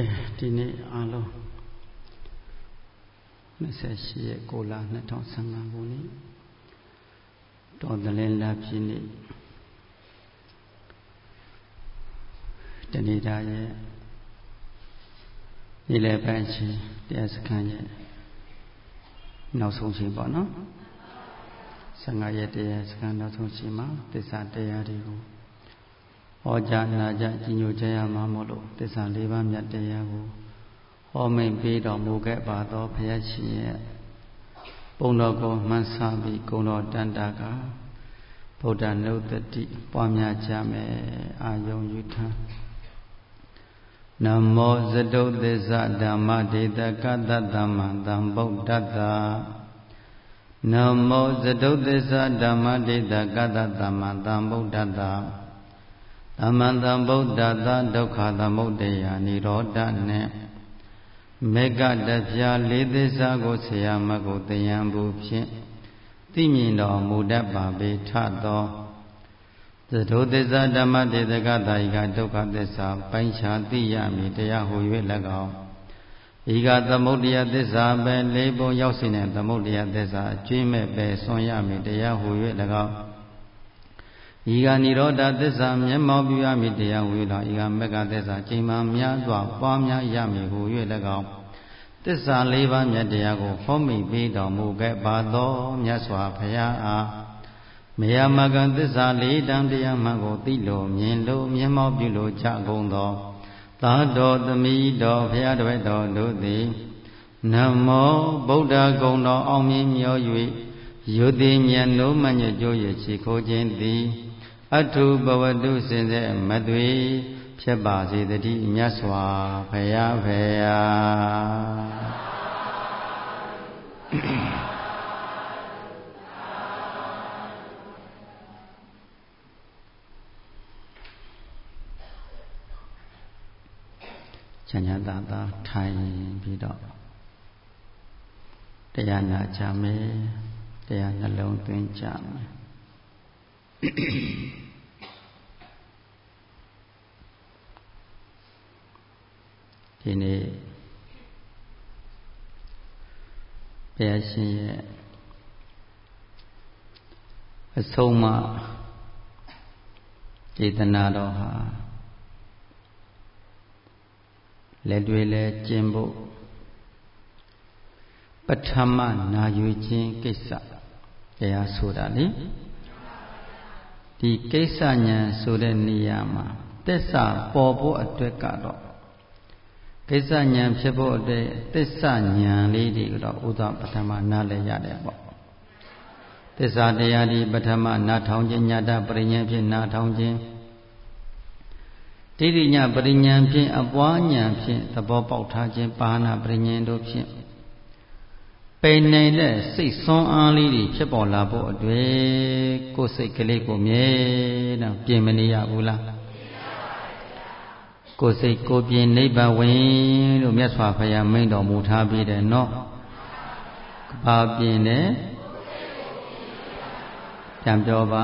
ကဲဒီနေ့အားလုံး28ရက်6လ2015ခုနှစ်တော်သလင်းလပြည့်နေ့တဏိတာရဲ့ဒီလေပိုင်းချင်းတရားစခန်းရဲ့နောက်ဆုံးချိန်ပေါ့နော်15ရက်တရားစခန်းနောက်ဆုံးချိန်မှာသစ္စာတရားတွေကိုဟောကြားနာကြားကြီးညိုကြရမှာမို့လို့သစ္စာ၄ပါးမြတ်တရားကိုဟောမိန်ပေးတော်မူခဲ့ပါသောဘုရားရှင်ရဲ့ပုံတော်ကိုမှန်းဆပြီးဂုဏ်တော်တန်တာကဗုဒ္ဓနုတ္တိပွားများကြမယ်အာယုံယူထံနမောဇတုသစ္စာဓမ္မဒေတကတ္တသမ္မံသံဗုဒ္ဓတ္တနမောဇတုသစ္စာဓမ္မဒေတကတ္တသမ္မံသံဗုဒ္ဓတ္တသမ္မံသံဗုဒ္ဓတ္တဒုက္ခသမုဒယနိရောဓနဲ့မေဃတပြာလေးသစ္စာကိုဆရာမကိုတယံဘူးဖြင့်သိမြင်တော်မူတတ်ပါပေထသောသဒုသစ္စာဓမ္မတေတကတာယိကဒုက္ခသစ္စာပိုင်းခြားသိရမည်တရားဟူ၍၎င်းဤကသမုဒယသစ္စာပဲလေးပုံရောက်စေတဲ့သမုဒယသစ္စာအကျွင်းမဲ့ပဲဆွံ့ရမည်တရားဟူ၍၎င်းဤကနိရောဓသစ္စာမျက်မှောက်ပြုရမည်တရားဟူ၍၎င်းဤကမေဃသစ္စာချိန်မှများစွာပွားများရမည်ဟူ၍၎င်းသစ္စာ၄ပါးမြတ်တရားကိုဟောမိပေးတော်မူခဲ့ပါသောမြတ်စွာဘုရားအားမေယမကံသစ္စာ၄တန်တရားမှန်ကိုသိလို့မြင်လို့မျက်မှောက်ပြုလို့ကြကုန်သောသာတော်သမီးတော်ဘုရားတပည့်တော်တို့သည်နမောဗုဒ္ဓဂုဏ်တော်အောင်မြင်မြော်၍ယုတိမြတ်နိုးမညကျိုးရရှိခိုးခြင်းသည်အထုဘဝတုစင်စေမသွေဖြစ်ပါစေတည်းမြတ်စွာဘုရားဖေယာချမ်းသာသာထိုင်ပြီးတော့တရားနာကြမယ်တရားနှလုံးသွင်းကြမယ်ဒီနေ့ဘုရားရှင်ရဲ့အဆုံးအမဒေသနာတော်ဟာလက်တွေလည်းကျင့်ဖို့ပထမနာယူခြင်းကိစ္စတရားဆိုတာလေဒီကိစ္စဉာဏ်ဆိုတဲ့နေရာမှာသစ္စာပေါ်ဖို့အတွက်ကတော့ကိစ္စဉာဏ်ဖြစ်ဖို့အတွက်သစ္စာဉာဏ်လေးတွေတော့ဥဒ္ဒပထမနားလည်ရတယ်ပေါ့သစ္စာတရားဒီပထမနာထောင်ခြင်းညာတပရိညာဖြင့်နာထောင်ခြင်းတိရိညာပရိညာဖြင့်အပွားဉာဏ်ဖြင့်သဘောပေါက်ထားခြင်းပါဏပရိညာတို့ဖြင့်ပိန်နိုင်တဲ့စိတ်ဆွမ်းအားလေးတွေဖြစ်ပေါ်လာဖို့အတွက်ကိုယ်စိတ်ကလေးကိုမြဲတော့ပြင်မနေရဘူးလားကိုယ်စိတ်ကိုပြင်နိဗ္ဗာန်ဝင်လို့မြတ်စွာဘုရားမိန့်တော်မူထားပြီးတယ်နော်ဘာပြင်တယ်ပြန်ပြောပါ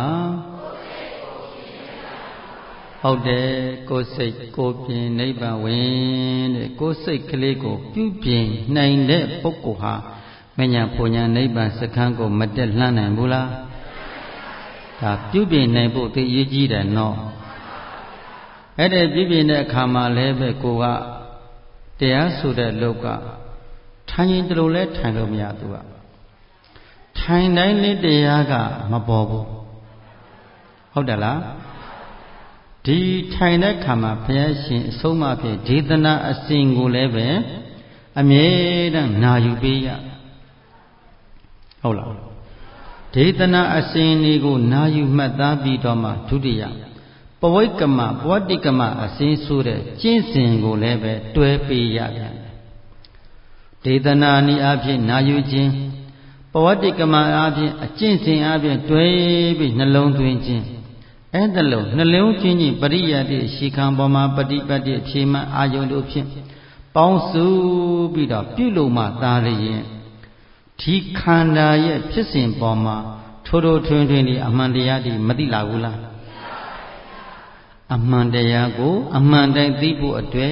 ဟုတ်တယ်ကိုယ်စိတ်ကိုပြင်နိဗ္ဗာန်ဝင်တဲ့ကိုယ်စိတ်ကလေးကိုပြုပြင်နိုင်တဲ့ပုဂ္ဂိုလ်ဟာမညာဖွညာနိဗ္ဗာန်စခန်းကိုမတက်လှမ်းနိုင်ဘူးလားဒါပြုပြင်နိုင်ဖို့သိရေးကြီးတယ်နော်အဲ့ဒီပြုပြင်တဲ့အခါမှာလည်းပဲကိုကတရားဆိုတဲ့လောကထိုင်ရင်တလို့လဲထိုင်လို့မရသူကထိုင်တိုင်းလေးတရားကမပေါ်ဘူးဟုတ်တယ်လားဒီထိုင်တဲ့ခါမှာဘုရားရှင်အဆုံးအမဖြစ်ဒေသနာအစဉ်ကိုလည်းပဲအမြဲတမ်းနာယူပေးရဟုတ်လားဒေသနာအစဉ်တွေကိုနာယူမှတ်သားပြီးတော့မှဒုတိယပဝိကမပဝတ္တိကမအစဉ်ဆိုတဲ့ကျင့်စဉ်ကိုလည်းပဲတွဲပေးရပြန်တယ်ဒေသနာနည်းအားဖြင့်နာယူခြင်းပဝတ္တိကမအားဖြင့်အကျင့်စဉ်အားဖြင့်တွဲပြီးနှလုံးသွင်းခြင်းအဲ့ဒါလို့နှလုံးသွင်းခြင်းပရိယတ္တိရှိခံပေါ်မှာပฏิပတ်တိအဖြေမှအာယုန်တို့ဖြင့်ပေါင်းစုပြီးတော့ပြုလို့မှသာလျင်ဒီခန္ဓာရဲ့ဖြစ်စဉ်ပေါ်မှာထိုးထိုးထွင်းထွင်းဒီအမှန်တရားဒီမသိလာဘူးလားအမှန်တရားကိုအမှန်တိုင်းသိဖို့အတွက်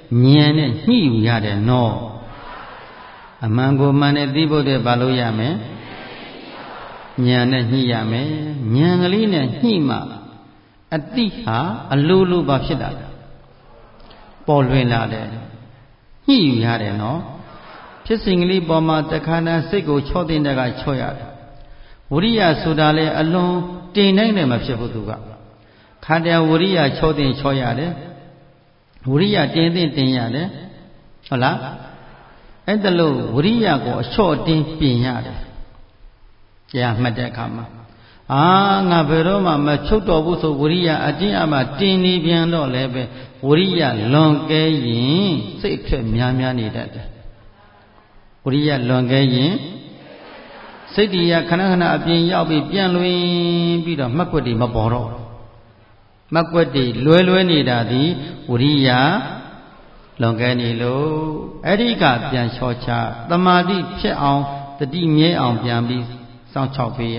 ဉာဏ်နဲ့ညှိယူရတယ်နော်အမှန်ကိုမှန်နဲ့သိဖို့တဲ့ဘာလို့ရမယ်ဉာဏ်နဲ့ညှိရမယ်ဉာဏ်ကလေးနဲ့ညှိမှအတိဟာအလိုလိုပါဖြစ်တာပေါ်လွင်လာတယ်ညှိယူရတယ်နော်ဖြစ်စဉ်ကလေးပေါ်မှာတခါတည်းစိတ်ကိုချော့တင်တဲ့ကချော့ရတယ်ဝိရိယဆိုတာလေအလွန်တင်နိုင်တယ်မဖြစ်ဘူးသူကခါတည်းဝိရိယချော့တင်ချော့ရတယ်ဝိရိယတင်ရတယ်ဟုတ်လားအဲ့ဒါလို့ဝိရိယကိုအချော့တင်ပြင်ရတယ်ကြားမှတ်တဲ့အခါမှာငါဘယ်တော့မှမချုပ်တော်ဘူးဆိုဝိရိယအတင်းအမှတင်နေပြန်တော့လည်းပဲဝိရိယလွန်ကဲရင်စိတ်အဖြစ်များနေတတ်တယ်ဝိရိယလွန်ကဲရင်စိတ်တရားခဏခဏအပြင်ရောက်ပြီးပြန်လွင်ပြီးတော့မှတ်ကွက်တွေမပေါ်တော့မှတ်ကွက်တွေလွဲနေတာဒီဝိရိယလွန်ကဲနေလို့အဲ့ဒီကပြန်လျှော့ချသမာဓိဖြစ်အောင်တတိမြဲအောင်ပြန်ပြီးစောင့်ချောက်ပေးရ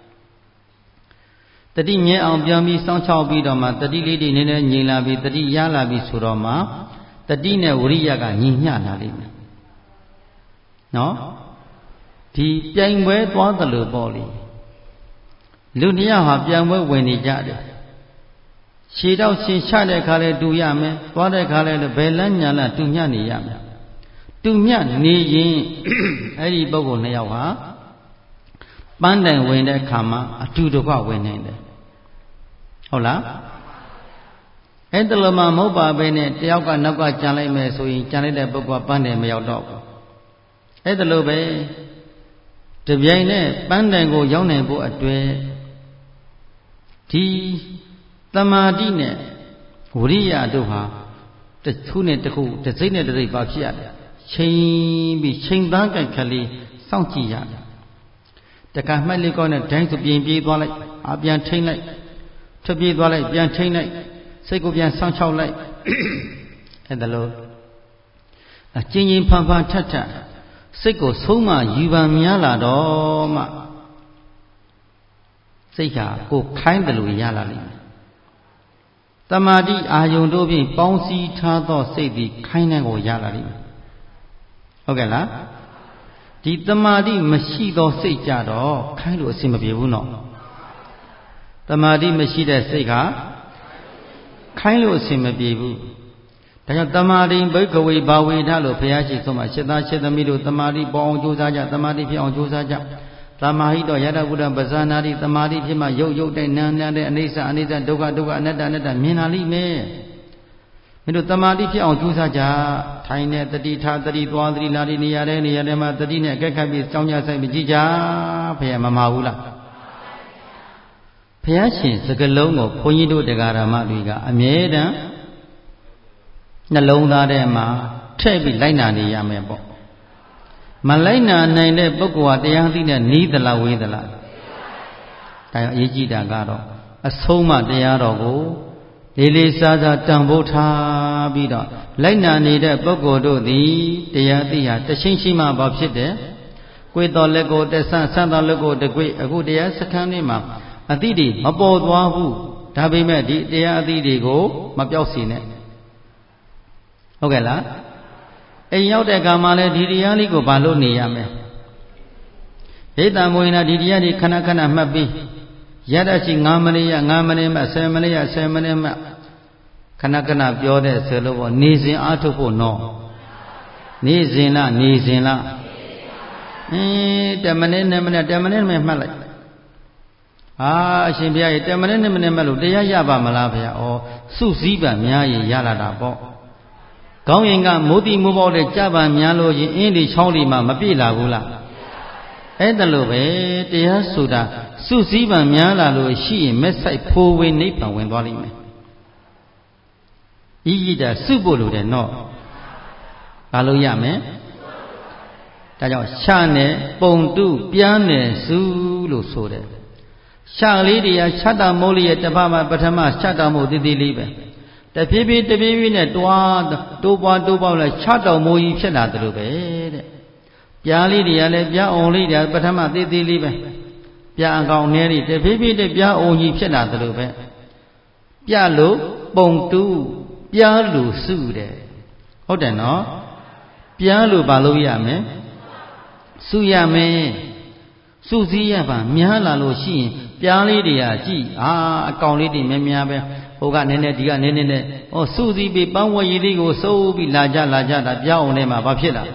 တတိမြဲအောင်ပြန်ပြီးစောင့်ချောက်ပြီးတော့မှတတိလေးတွေနည်းနည်းငြိမ်လာပြီးတတိရလာပြီးဆိုတော့မှတတိနဲ့ဝိရိယကညီမျှလာလိမ့်မယ်နော်ဒီပြိုင်ပွဲသွားတယ်လို့ပေါ့လေလူတရားဟာပြိုင်ပွဲဝင်နေကြတယ်ခြေတော့ရှင်ချတဲ့ခါလဲတူရမယ်သွားတဲ့ခါလဲဘယ်လန်းညာလန်းတူညနေရမယ်တူညနေရင်အဲ့ဒီပုဂ္ဂိုလ်နှစ်ယောက်ဟာပန်းတိုင်ဝင်တဲ့ခါမှာအတူတကွဝင်နေတယ်ဟုတ်လားအဲ့တလုံးမှမဟုတ်ပါပဲနဲ့တယောက်ကနောက်ကကြံလိုက်မယ်ဆိုရင်ကြံလိုက်တဲ့ပုဂ္ဂိုလ်ကပန်းတိုင်မရောက်တော့ဘူးအဲ့ဒါလိုပဲတပြိုင်နဲ့ပန်းတိုင်ကိုရောက်နိုင်ဖို့အတွက်ဒီသမာဓိနဲ့ဝိရိယတို့ဟာတစ်ခုနဲ့တစ်ခုတစ်စိတ်နဲ့တစ်စိတ်ပါဖြစ်ရတယ်ချိန်ပြီးချိန်သားကြိုက်ကလေးစောင့်ကြည့်ရတယ်တခါမှတ်လေးကောနဲ့ဒိုင်းဆိုပြင်ပြေးသွားလိုက်ပြန်ထိမ့်လိုက်ထွက်ပြေးသွားလိုက်ပြန်ထိမ့်လိုက်စိတ်ကိုပြန်စောင့်ချောက်လိုက်အဲ့ဒါလို့အချင်းချင်းဖန်ဖန်ထထစိတ်ကိုဆုံးမယူပန်များလာတော့မှစိတ်ဟာကိုခိုင်းတယ်လို့ရလာလိမ့်မယ်တမာတိအာယုံတို့ဖြင့်ပေါင်းစည်းထားသောစိတ်သည်ခိုင်းတဲ့ကိုရလာလိမ့်မယ်ဟုတ်ကဲ့လားဒီတမာတိမရှိသောစိတ်ကြတော့ခိုင်းလို့အဆင်မပြေဘူးနော်တမာတိမရှိတဲ့စိတ်ကခိုင်းလို့အဆင်မပြေဘူးဒါကြောင့်တမာတိဘိက္ခဝေဘာဝေထလို့ဘုရားရှိခိုးမှာရှစ်သားရှစ်သမီးတို့တမာတိပေါ်အောင်ကြိုးစားကြတမာတိဖြစ်အောင်ကြိုးစားကြသမာဟိတောယတဗုဒ္ဓပဇာနာတိတမာတိဖြစ်မှရုပ်တဲ့နာနာတဲ့အိဋ္ဌဒုက္ခအနတ္တမြင်လာလိမ့်မယ်မင်းတို့တမာတိဖြစ်အောင်ကြိုးစားကြထိုင်တဲ့တတိထားတတိသွားတတိလာတိနေရာတဲ့မှာတတိနဲ့အကက်ခတ်ပြီးကြောင်းကြဆိုင်ပြီးကြည်ကြဘုရားမမှာဘူးလားဘုရားရှင်စကလုံးကိုဘုန်းကြီးတို့တရားဓမ္မတွေကအမြဲတမ်းနှလုံးသားထဲမှာထည့်ပြီးလိုက်နာနေရမယ်ပေါ့မလိုက်နာနိုင်တဲ့ပုဂ္ဂိုလ်ဟာတရားသိတဲ့နီးသလားဝေးသလားဒါကြောင့်အရေးကြီးတာကတော့အဆုံးမတရားတော်ကိုလေးလေးစားစားတန်ဖိုးထားပြီးတော့လိုက်နာနေတဲ့ပုဂ္ဂိုလ်တို့သည်တရားသိဟာတချင်းချင်းမှဘာဖြစ်တယ်ကိုယ်တော်လက်ကိုတဆန်းဆန်းတော်လက်ကိုတကွေ့အခုတရားစခန်းလေးမှာအသည့်တွေမပေါ်သွားဘူးဒါပေမဲ့ဒီတရားအသည့်တွေကိုမပြောက်စေနဲ့ဟုတ်ကဲ့လားအိမ်ရောက်တဲ့အခါမှာလည်းဒီတရားလေးကိုဘာလို့နေရမလဲဟိတံမွေနာဒီတရားတွေခဏခဏမှတ်ပြီးရတရှိ9မိနစ်ရ9မိနစ်မှ10မိနစ်ရ10မိနစ်မှခဏခဏပြောတဲ့ဆိုလို့ပေါ့နေစဉ်အားထုတ်ဖို့နော်နေစဉ်လား10မိနစ်2မိနစ်10မိနစ်မှမှတ်လိုက်အရှင်ဘုရားရေ10မိနစ်2မိနစ်မှလို့တရားရပါမလားဗျာဩစုစည်းပါများရင်ရလာတာပေါ့ကောင်းရင်ကမိုးတိမိုးပေါက်တဲ့ကြပါများလို့ရင်အင်းဒီချောင်းဒီမှာမပြည့်လာဘူးလားအဲ့ဒါလို့ပဲတရားဆိုတာစုစည်းပံများလာလို့ရှိရင်မက်ဆိုင်ဖိုးဝင်နိဗ္ဗာန်ဝင်သွားလိမ့်မယ်ဤဤတာစုဖို့လိုတယ်နော်ဘာလို့ရမယ်ဒါကြောင့်ရှာနဲ့ပုံတုပြားနဲ့စုလို့ဆိုတယ်ရှာလေးတရားခြတ်တာမိုးလေးရဲ့တပတ်မှပထမခြတ်တာမိုးသေးသေးလေးပဲတဖြည်းဖြည်းနဲ့တိုးပွားလိုက်ခြတ်တော်မိုးကြီးဖြစ်လာတယ်လို့ပဲတဲ့ပြားလေးတွေကလည်းပြားအောင်လေးတွေပထမသေးသေးလေးပဲပြားအကောင်နည်းလေးတဖြည်းဖြည်းနဲ့ပြားအောင်ကြီးဖြစ်လာတယ်လို့ပဲပြလို့ပုံတူပြားလို့စုတယ်ဟုတ်တယ်နော်ပြားလို့ဘာလို့ရမယ်စုရမယ်စုစည်းရပါများလာလို့ရှိရင်ပြားလေးတွေကကြည်အကောင်လေးတွေများပဲဟိုကနည်းနည်းဒီကနည်းနည်းနဲ့စုစည်းပြီးပန်းဝရည်လေးကိုစုပ်ပြီးလာကြတာပြားအောင်ထဲမှာဘာဖြစ်လာ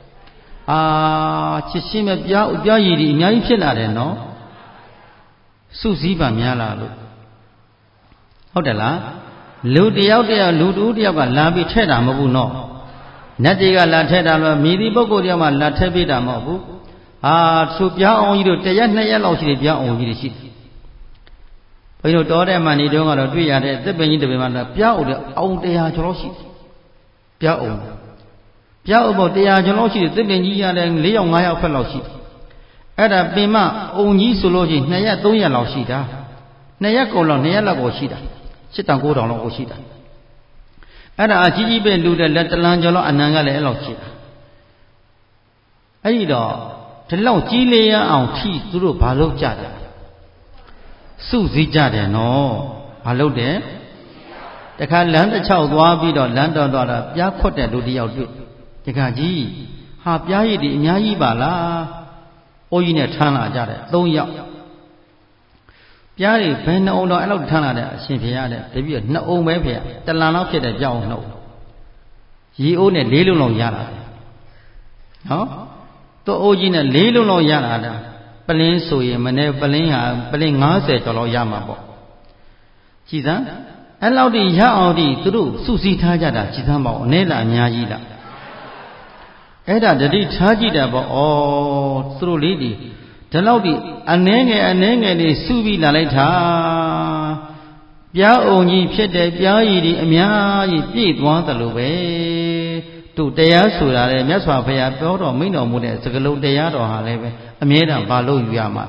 ချစ်ချင်းပဲပြားရည်တွေအများကြီးဖြစ်လာတယ်နော်စုစည်းပါများလာလို့ဟုတ်တယ်လားလူတယောက်လူတူတယောက်ကလာပြီးထဲ့တာမဟုတ်ဘူးနော်နတ်တွေကလာထဲ့တာလို့မြည်ဒီပုဂ္ဂိုလ်တယောက်မှလာထဲ့ပေးတာမဟုတ်ဘူးသူပြားအောင်ကြီးတို့1ရက်2ရက်လောက်ရှိတယ်ပြားအောင်ကြီးတွေရှိတယ်ဘုန်းကြီးတို့တော်တဲ့မှနေတုန်းကတော့တွေ့ရတဲ့သစ်ပင်ကြီးတစ်ပင်မှပြားအောင်အောင်100ကျော်လောက်ရှိတယ်ပြားအောင်ပေါ့100ကျော်လောက်ရှိတယ်သစ်ပင်ကြီးရတယ်4ယောက်5ယောက်ဖက်လောက်ရှိတယ်အဲ့ဒါပင်မအုံကြီးဆိုလို့ရှိရင်2ရက်3ရက်လောက်ရှိတာ2ရက်ကုန်လောက်2ရက်လောက်ကိုရှိတာ7တောင်9တောင်လောက်ကိုရှိတာအဲ့ဒါအကြီးကြီးပဲလူတဲ့လက်တလန်းကျော်လောက်အနံကလည်းအဲ့လောက်ရှိတာအဲ့ဒီတော့ဒီလောက်ကြီးလေးရအောင်ထိသူတို့ဘာလုပ်ကြတယ်စုစည်းကြတယ်နော်ဘာလုပ်တယ်တခါလမ်းတစ်ချောက်သွားပြီးတော့လမ်းတော်သွားတာပြားခွတ်တဲ့လူတယောက်တွေ့တခါကြီးပြားရည်ဒီအများကြီးပါလားအိုးကြီးနဲ့ထမ်းလာကြတယ်3ယောက်ပြားတွေဘယ်နှအုံတော့အဲ့လောက်ထမ်းလာတဲ့အရှင်ဖေရတဲ့တပည့်2အုံပဲဖေရတလန်လောက်ဖြစ်တဲ့ကြောက်နှုတ်ရီအိုးနဲ့4လုံးလောက်ရလာတယ်နော်တော့အိုးကြီးနဲ့4လုံးလောက်ရလာတာပလင်းဆိုရင်မနေ့ပလင်း50ကျော်လောက်ရမှာပေါ့ကြည်စမ်းအဲ့လောက်တိရအောင်တိသူတို့စုစည်းထားကြတာကြည်စမ်းပေါ့အနည်းလားအများကြီးလားအဲ့ဒါတတိထားကြည့်တာပေါ့သူတို့လေးဒီလောက်တိအနှဲငယ်တွေစုပြီးလာလိုက်တာပြားအောင်ကြီးဖြစ်တဲ့ပြားရည်ဒီအများကြီးပြည့်သွားသလိုပဲတို့တရားဆိုတာလေမြတ်စွာဘုရားပြောတော်မိန့်တော်မူတဲ့စကားလုံးတရားတော်ဟာလည်းပဲအမြဲတမ်းဘာလို့ယူရမှာ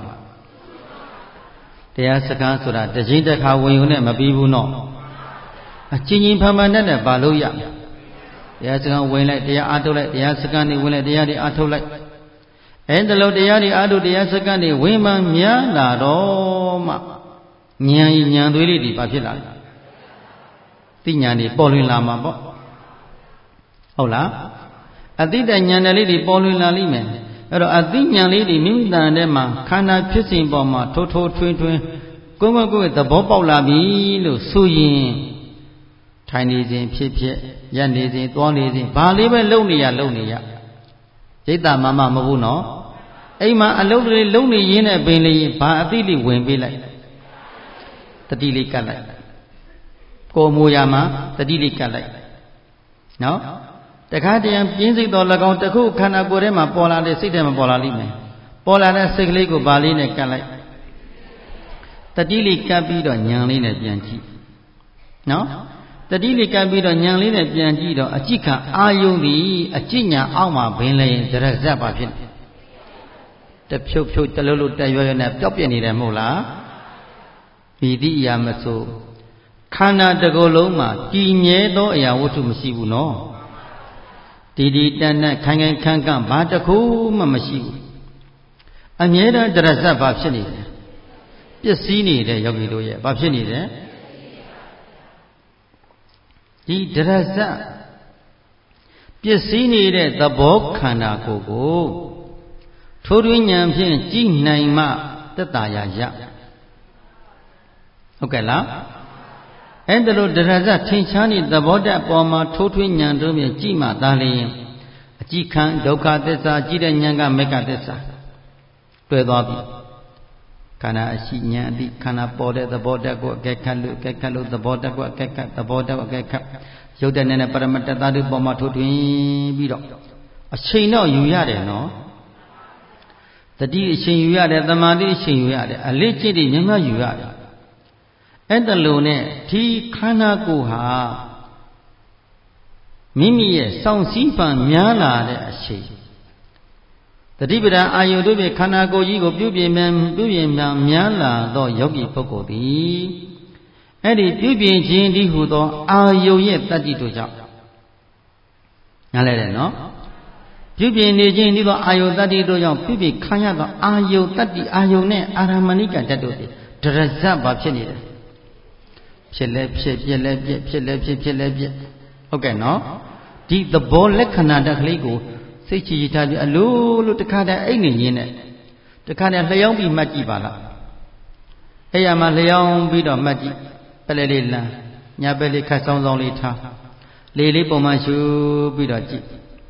တရားစကားဆိုတာတစ်ချိန်တစ်ခါဝင်ုံနဲ့မပြီးဘူးနော်အချင်းဖန်ဖန်နဲ့ဘာလို့ရတရားစကားဝင်လိုက်တရားအားထုတ်လိုက်တရားစကားနေဝင်လိုက်တရားတွေအားထုတ်လိုက်အဲ့ဒါလို့တရားတွေအားထုတ်တရားစကားနေဝင်မှများလာတော့မှဉာဏ်သွေးလေးတွေဘာဖြစ်လာလဲသိဉာဏ်တွေပေါ်လွင်လာမှာပေါ့ဟုတ်လားအတိတ္တဉာဏ်လေးတွေပေါ်လွင်လာလိမ့်မယ်အဲ့တော့အသိဉာဏ်လေးတွေမိမိတန်ထဲမှာခန္ဓာဖြစ်စဉ်ပေါ်မှာထိုးထွင်းကိုယ်သဘောပေါက်လာပြီလို့ဆိုရင်ထိုင်နေခြင်းဖြစ်ရပ်နေခြင်းသွားနေခြင်းဘာလေးပဲလုံနေရရိတ်တာမမဟုတ်ဘူးနော်အိမ်မှာအလုပ်တွေလုံနေရင်းနဲ့ပင်လေးဘာအသိလေးဝင်ပေးလိုက်တတိလေးကတ်လိုက်ကိုယ်မူရာမှာတတိလေးကတ်လိုက်နော်တခါတည်းပြင်းစိတ်တော်၎င်းတခုခန္ဓာကိုယ်ထဲမှာပေါ်လာတဲ့စိတ်ထဲမှာပေါ်လာလိမ့်မယ်ပေါ်လာတဲ့စိတ်ကလေးကိုဘာလေးနဲ့ကတ်လိုက်တတိလေးကတ်ပြီးတော့ဉာဏ်လေးနဲ့ပြန်ကြည့်နော်တတိလေးကပ်ပြီးတော့ဉာဏ်လေးနဲ့ပြန်ကြည့်တော့အကြည့်ခံအာယုန်ဒီအကြည့်ညာအောက်မှာဘင်းလဲရင်ဒရဇတ်ပါဖြစ်တဖြုတ်တလုံးတက်ရွနဲ့ပျောက်ပြက်နေတယ်မဟုတ်လားဒီတိအရာမဆိုခန္ဓာတစ်ကိုယ်လုံးမှာကြည်မြဲသောအရာဝတ္ထုမရှိဘူးနော်ဒီတန်တန်ခိုင်ခန့်ဘာတစ်ခုမှမရှိဘူးအမြဲတမ်းဒရဇတ်ပါဖြစ်နေတယ်ပျက်စီးနေတဲ့ယောဂီတို့ရဲ့ဘာဖြစ်နေတယ်ဒီဒရဇတ်ပျက်စီးနေတဲ့သဘောခန္ဓာကိုယ်ကိုထိုးထွင်းဉာဏ်ဖြင့်ကြည့်နိုင်မှသက်သာရာရဟုတ်ကဲ့လားအဲ့ဒါလို့ဒရဇတ်ထင်ရှားနေတဲ့သဘောတတ်ပေါ်မှာထိုးထွင်းဉာဏ်တို့ဖြင့်ကြည့်မှသာလျှင်အကြည့်ခံဒုက္ခသစ္စာကြည့်တဲ့ဉာဏ်ကမေဃသစ္စာတွေ့သွားပြီခန္ဓာအရှိဉာဏ်အတိခန္ဓာပေါ်တဲ့သဘောတတ်ကိုအကဲခတ်လို့သဘောတတ်ကိုအကဲခတ်သဘောတတ်ကိုအကဲခတ်ရုပ်တဲ့နဲ့ပရမတ္တသတ္တုပေါ်မှာထိုးထွင်းပြီးတော့အချိန်တော့ယူရတယ်နော်တတိအချိန်ယူရတယ်သမာဓိအချိန်ယူရတယ်အလေးကျင့်တွေများယူရတယ်အဲ့ဒါလို့နဲ့ဒီခန္ဓာကိုယ်ဟာမိမိရဲ့စောင့်စည်းပံများလာတဲ့အချိန်တတိပဒံအာယုတို့ဖြင့်ခန္ဓာကိုယ်ကြီးကိုပြုပြင်များလာသောယောဂီပုဂ္ဂိုလ်သည်အဲ့ဒီပြုပြင်ခြင်းဒီဟုသောအာယုရဲ့တတ္တိတို့ကြောင့်နားလဲတယ်နော်ပြုပြင်နေခြင်းဒီသောအာယုတတ္တိတို့ကြောင့်ပြုပြင်ခံရသောအာယုတတ္တိအာယုနဲ့အာရမဏိကတတ်တို့သည်ဒရဇတ်ဘာဖြစ်နေတယ်ဖြစ်လဲဖြစ်ပြက်လဲပြက်ဖြစ်လဲဖြစ်လဲပြက်ဟုတ်ကဲ့နော်ဒီသဘောလက္ခဏာတက်ကလေးကိုစိတ်ချရထားပြီးအလိုလိုတခါတည်းအိတ်နေရင်းနဲ့တခါတည်းလျှောင်းပြီးမှတ်ကြည့်ပါလားအဲ့ရမှာလျှောင်းပြီးတော့မှတ်ကြည့်ပလဲလေးလမ်းညာဘက်လေးခတ်ဆောင်ဆောင်လေးထားလေလေးပုံမှန်ရှုပြီးတော့ကြည့်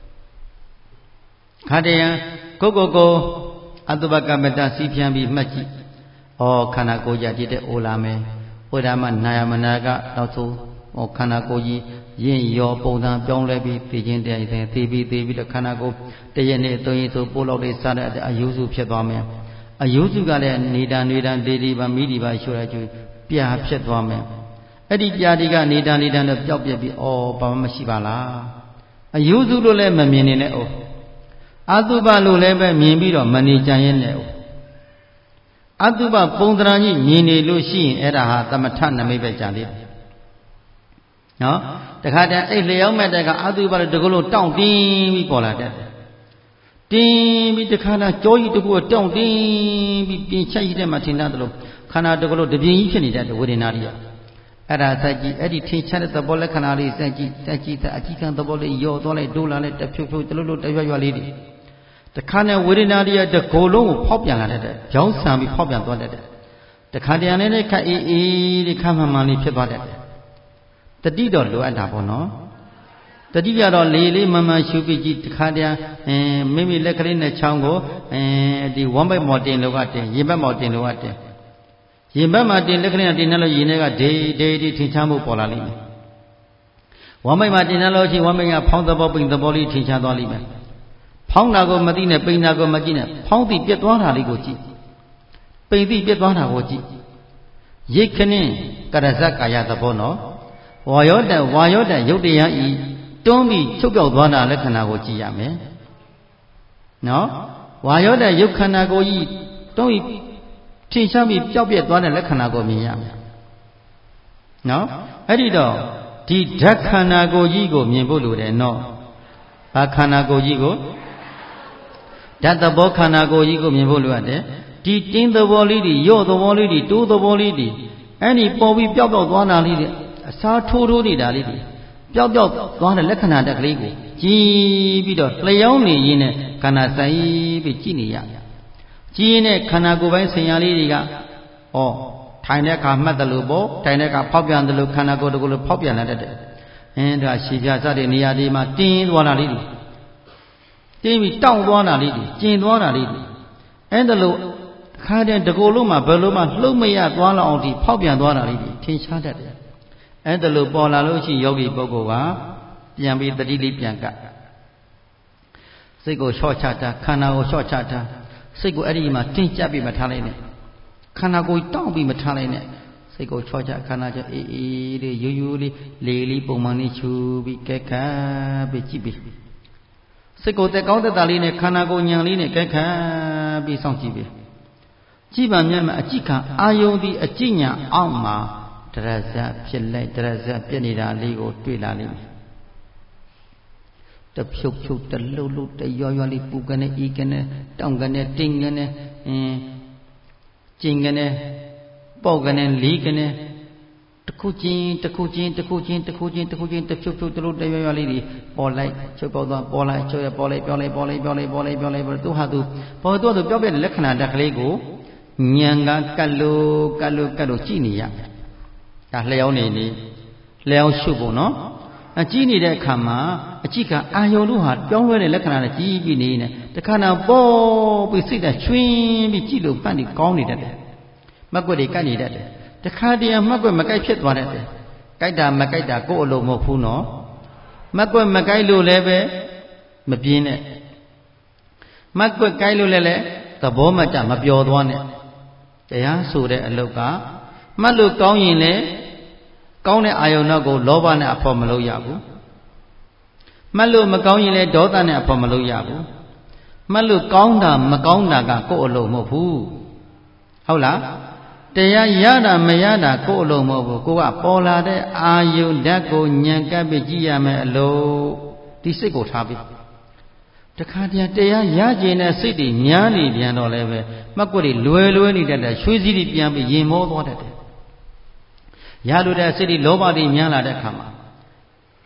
ခါတည်းကိုအတုပကမ္မတစီးပြန်ပြီးမှတ်ကြည့်ဩခန္ဓာကိုယ်ကြတည်တဲ့အိုလာမယ်ဝိဓာမနာယမနာကနောက်ဆုံးခန္ဓာကိုယ်ကြီးရင့်ရောပုံစံပြောင်းလဲပြီးသိခြင်းတရားတွေသိပြီးတော့ခန္ဓာကိုယ်တရက်နဲ့သုံးရက်ဆိုပိုးလောက်လေးစားတဲ့အယုစုဖြစ်သွားမယ်အယုစုကလည်းနေတာဒေပါမိဒီပါရှို့ရကျပြာဖြစ်သွားမယ်အဲ့ဒီပြာဒီကနေတာနဲ့ပျောက်ပြက်ပြီးဘာမှမရှိပါလားအယုစုလို့လည်းမမြင်နေနဲ့အတုပလို့လည်းပဲမြင်ပြီးတော့မနေကြရင်နဲ့အတုပပုံသဏ္ဍာန်ကြီးမြင်နေလို့ရှိရင်အဲ့ဒါဟာသမထနမိတ်ပဲကြလေနော်တခါတည်းအဲ့လျောင်းမဲ့တဲ့ကအတုပလို့တကလို့တောင့်တင်းပြီးပေါ်လာတတ်တယ်တင်းပြီးတခါတည်းကြောကြီးတခုကတောင့်တင်းပြီးပြင်ချက်ကြီးတဲ့မှာထင်တတ်တယ်လို့ခန္ဓာတကလို့တပြင်းကြီးဖြစ်နေတတ်တယ်ဝေဒနာတွေအဲ့ဒါစက်ကြည့်အဲ့ဒီထင်ရှားတဲ့သဘောလက္ခဏာလေးစက်ကြည့်အကြည့်ခံသဘောလေးယောသွားလိုက်ဒိုးလာလိုက်တဖြုတ်တလို့တရွလေးတွေတခါနဲ့ဝေဒနာတွေတကိုယ်လုံးကိုဖောက်ပြန်လာတတ်တယ်ကြောင်းဆံပြီးဖောက်ပြန်သွားတတ်တယ်တခါတည်းနဲ့ခက်အေးဒီခမ်းမှန်လေးဖြစ်သွားတတ်တယ်တတိတော့လိုအပ်တာပေါ့နော်တတိကတော့လေးမှန်ရှုပြီးကြည့်တခါတည်းမိမိလက်ကလေးနဲ့ချောင်းကိုဒီဝမ်းဘက်မော်တင်လို့ကတင်ရင်ဘက်မော်တင်လို့ကတင်ရင်ဘက်မှာတင်လက်ကလေးနဲ့တင်နေလို့ရင်ထဲကဒေထင်ရှားမှုပေါ်လာလိမ့်မယ်ဝမ်းဘက်မှာတင်နေလို့ရှိရင်ဝမ်းဘက်ကဖောင်းသဘောပိန်သဘောလေးထင်ရှားသွားလိမ့်မယ်ဖောင်းတာကိုမသိနဲ့ပိန်တာကိုမကြည့်နဲ့ဖောင်းသိပြတ်သွားတာလေးကိုကြည့်ပိန်သိပြတ်သွားတာကိုကြည့်ရိတ်ခဏကရဇတ်ကာယသဘောနော်ဝါယောတရုပ်တရားဤတွန်းပြီးချုပ်ပြောက်သွားတာလက္ခဏာကိုကြည့်ရမယ်နော်ဝါယောတရုပ်ခန္ဓာကိုကြီးတွန်းပြီးထင်ရှားပြီးပျောက်ပြက်သွားတဲ့လက္ခဏာကိုမြင်ရမယ်နော်အဲ့ဒီတော့ဒီဓာတ်ခန္ဓာကိုကြီးကိုမြင်ဖို့လိုတယ်နော်ဘာခန္ဓာကိုကြီးကိုဓာတ်သဘောခန္ဓာကိုကြီးကိုမြင်ဖို့လိုရတယ်ဒီတင်းသဘောလေးတွေရော့သဘောလေးတွေတိုးသဘောလေးတွေအဲ့ဒီပေါ်ပြီးပျောက်သွားတာလေးတွေအစားထိုးနေတာလေးတွေပျောက်သွားတဲ့လက္ခဏာတက်ကလေးကိုကြည့်ပြီးတော့လျှောင်းနေရင်းနဲ့ခန္ဓာဆိုင်ပြီးကြည့်နေရကြည့်ရင်ခန္ဓာကိုယ်ပိုင်းဆင်ညာလေးတွေကထိုင်တဲ့အခါမှတ်တယ်လို့ပေါ့ထိုင်တဲ့အခါဖောက်ပြန်တယ်လို့ခန္ဓာကိုယ်တကူလို့ဖောက်ပြန်လာတတ်တယ်ဒါရှည်ပြစတဲ့နေရာတွေမှာတင်းသွားတာလေးတွေတင်းပြီးတောင့်သွားတာလေးတွေကျင်သွားတာလေးတွေအဲ့ဒါလို့ခါတဲ့တကူလို့မှဘယ်လိုမှလှုပ်မရသွားလောက်အောင်ဒီဖောက်ပြန်သွားတာလေးတွေထင်ရှားတတ်တယ်အဲ့ဒါလို့ပေါ်လာလို့ရှိရင်ယောဂီပုဂ္ဂိုလ်ကပြန်ပြီးတတိလေးပြန်ကစိတ်ကိုလျှော့ချတာခန္ဓာကိုလျှော့ချတာစိတ်ကိုအဲ့ဒီမှာတင်းကျပ်ပြီးမထားလိုက်နဲ့ခန္ဓာကိုယ်တောင့်ပြီးမထားလိုက်နဲ့စိတ်ကိုချောချခန္ဓာချအေးလေးရိုးရိုးလေးလေးပုံမှန်လေးချူပြီးကဲခါပြီးကြည့်ပြီးစိတ်ကိုတက်ကောင်းတက်တာလေးနဲ့ခန္ဓာကိုယ်ညံလေးနဲ့ကဲခါပြီးစောင့်ကြည့်ပြီးကြည့်ပါမြတ်မှာအကြည့်ခံအာယုံဒီအကြည့်ညာအောက်မှာဒရဇတ်ဖြစ်လိုက်ဒရဇတ်ပြည့်နေတာလေးကိုတွေ့လာလိမ့်မယ်တဖြုတ်တလှုပ်တရွလေးပူကနေဤကနေတောင်းကနေတင်းကနေကျင်ကနေပေါက်ကနေလီကနေတခုချင်းတဖြုတ်တလို့တရွလေးတွေပေါ်လိုက်ချုပ်ပေါက်သွားပေါ်လိုက်ချုပ်ရပေါ်လိုက်ပြောလိုက်သူဟာသူပေါ်တော့ပြောပြတဲ့လက္ခဏာတက်ကလေးကိုဉာဏ်ကကတ်လို့ကြည့်နေရဒါလျှောင်းနေလျှောင်းရှုဖို့နော်အကြည့်နေတဲ့အခါမှာအကြည့်ကအာယုံတို့ဟာပြောင်းလဲတဲ့လက္ခဏာနဲ့ကြည့်ပြီးနေနေတခါနာပေါ်ပြီးစိတ်ဓာတ်ချွင်းပြီးကြည့်လို့ပတ်နေကောင်းနေတတ်တယ်မက်ွက်တွေကတ်နေတတ်တယ်တခါတည်းမက်ွက်မကိုက်ဖြစ်သွားတတ်တယ်ကိုက်တာမကိုက်တာကိုယ့်အလုံးမဟုတ်ဘူးနော်မက်ွက်မကိုက်လို့လည်းပဲမပြင်းနဲ့မက်ွက်ကိုက်လို့လည်းသဘောမကျမပျော်သွားနဲ့တရားဆိုတဲ့အလုပ်ကမှတ်လို့ကောင်းရင်လည်းကောင်းတဲ့အာယုံတော့ကိုလောဘနဲ့အဖို့မလုပ်ရဘူးမှတ်လို့မကောင်းရင်လည်းဒေါသနဲ့အဖို့မလုပ်ရဘူးမှတ်လို့ကောင်းတာမကောင်းတာကကိုယ့်အလုံးမဟုတ်ဘူးဟုတ်လားတရားရတာမရတာကိုယ့်အလုံးမဟုတ်ဘူးကိုကပေါ်လာတဲ့အာယုံဓာတ်ကိုညံကပ်ပြီးကြည့်ရမယ်အလို့ဒီစိတ်ကိုထားပြီးတခါတည်းတရားရကျင်တဲ့စိတ်တွေများနေပြန်တော့လည်းပဲမှတ်ကွက်တွေလွယ်နေတတ်တယ်ရွှေစည်းတွေပြန်ပြီးရင်မောသွားတတ်တယ်ရလို့တဲ့စိတ်တွေလောဘတွေများလာတဲ့အခါမှာ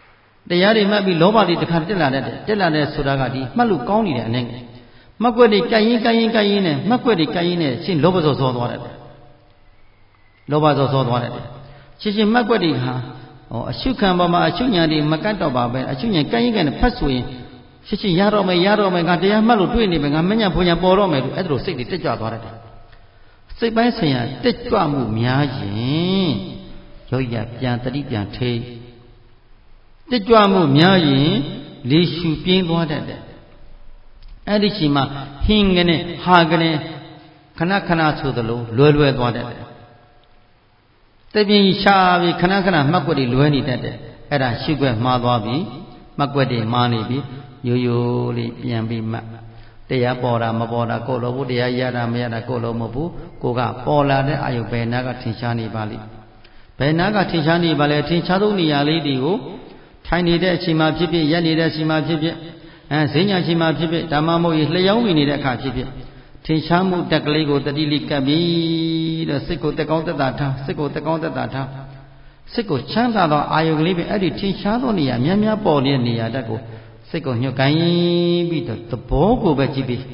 တရားတွေမှတ်ပြီးလောဘတွေတစ်ခါတက်လာတဲ့ဆိုတာကဒီမှတ်လို့ကောင်းနေတယ်အနေနဲ့မှတ်ွက်တွေကပ်ရင်နဲ့မှတ်ွက်တွေကပ်ရင်နဲ့ရှင်းလောဘစောစောသွားတယ်လောဘစောစောသွားတယ်ရှင်းမှတ်ွက်တွေဟာအရှုခံပေါ်မှာအရှုညာတွေမကတ်တော့ပါပဲအရှုညာကပ်ရင်ကဖတ်ဆိုရင်ရှင်းရတော့မယ်ငါတရားမှတ်လို့တွေ့နေမယ်ငါမညံ့ဖွညာပေါ်တော့မယ်လို့အဲ့ဒါလိုစိတ်တွေတက်ကြွသွားတယ်စိတ်ပိုင်းဆိုင်ရာတက်ကြွမှုများရင်ယောဂီကပြန်တတိပြန်ထိတက်ကြွမှုများရင်လေရှုပြင်းသွားတတ်တယ်အဲ့ဒီချိန်မှာဟင်းကနေဟာကနေခဏဆိုသလိုလွယ်သွားတတ်တယ်တပြင်းရှာပြီးခဏမှတ်ွက်တွေလွယ်နေတတ်တယ်အဲ့ဒါရှုွက်မှားသွားပြီမှတ်ွက်တွေမှားနေပြီရိုးလေးပြန်ပြီးမှတ်တရားပေါ်တာမပေါ်တာကိုယ်လိုဘူးတရားရတာမရတာကိုယ်လိုမဟုတ်ဘူးကိုကပေါ်လာတဲ့အာယုဘယ်နာကထင်ရှားနေပါလိမ့်ဘယ်နာကထင်ရှားနေပါလဲထင်ရှားသောနေရာလေးတွေကိုထိုင်နေတဲ့အချိန်မှာဖြစ်ဖြစ်ရက်နေတဲ့အချိန်မှာဖြစ်ဖြစ်ဈဉ္ညာအချိန်မှာဖြစ်ဖြစ်ဓမ္မမို့လျှောင်းမိနေတဲ့အခါဖြစ်ဖြစ်ထင်ရှားမှုတက်ကလေးကိုတတိလိကပ်ပြီးတော့စိတ်ကိုတက်ကောင်းတက်တာထားစိတ်ကိုချမ်းသာသောအာယုကလေးပဲအဲ့ဒီထင်ရှားသောနေရာများပေါ်နေတဲ့နေရာတက်ကိုစိတ်ကိုညှို့ကိုင်းပြီးတော့သဘောကိုပဲကြည့်ပြီး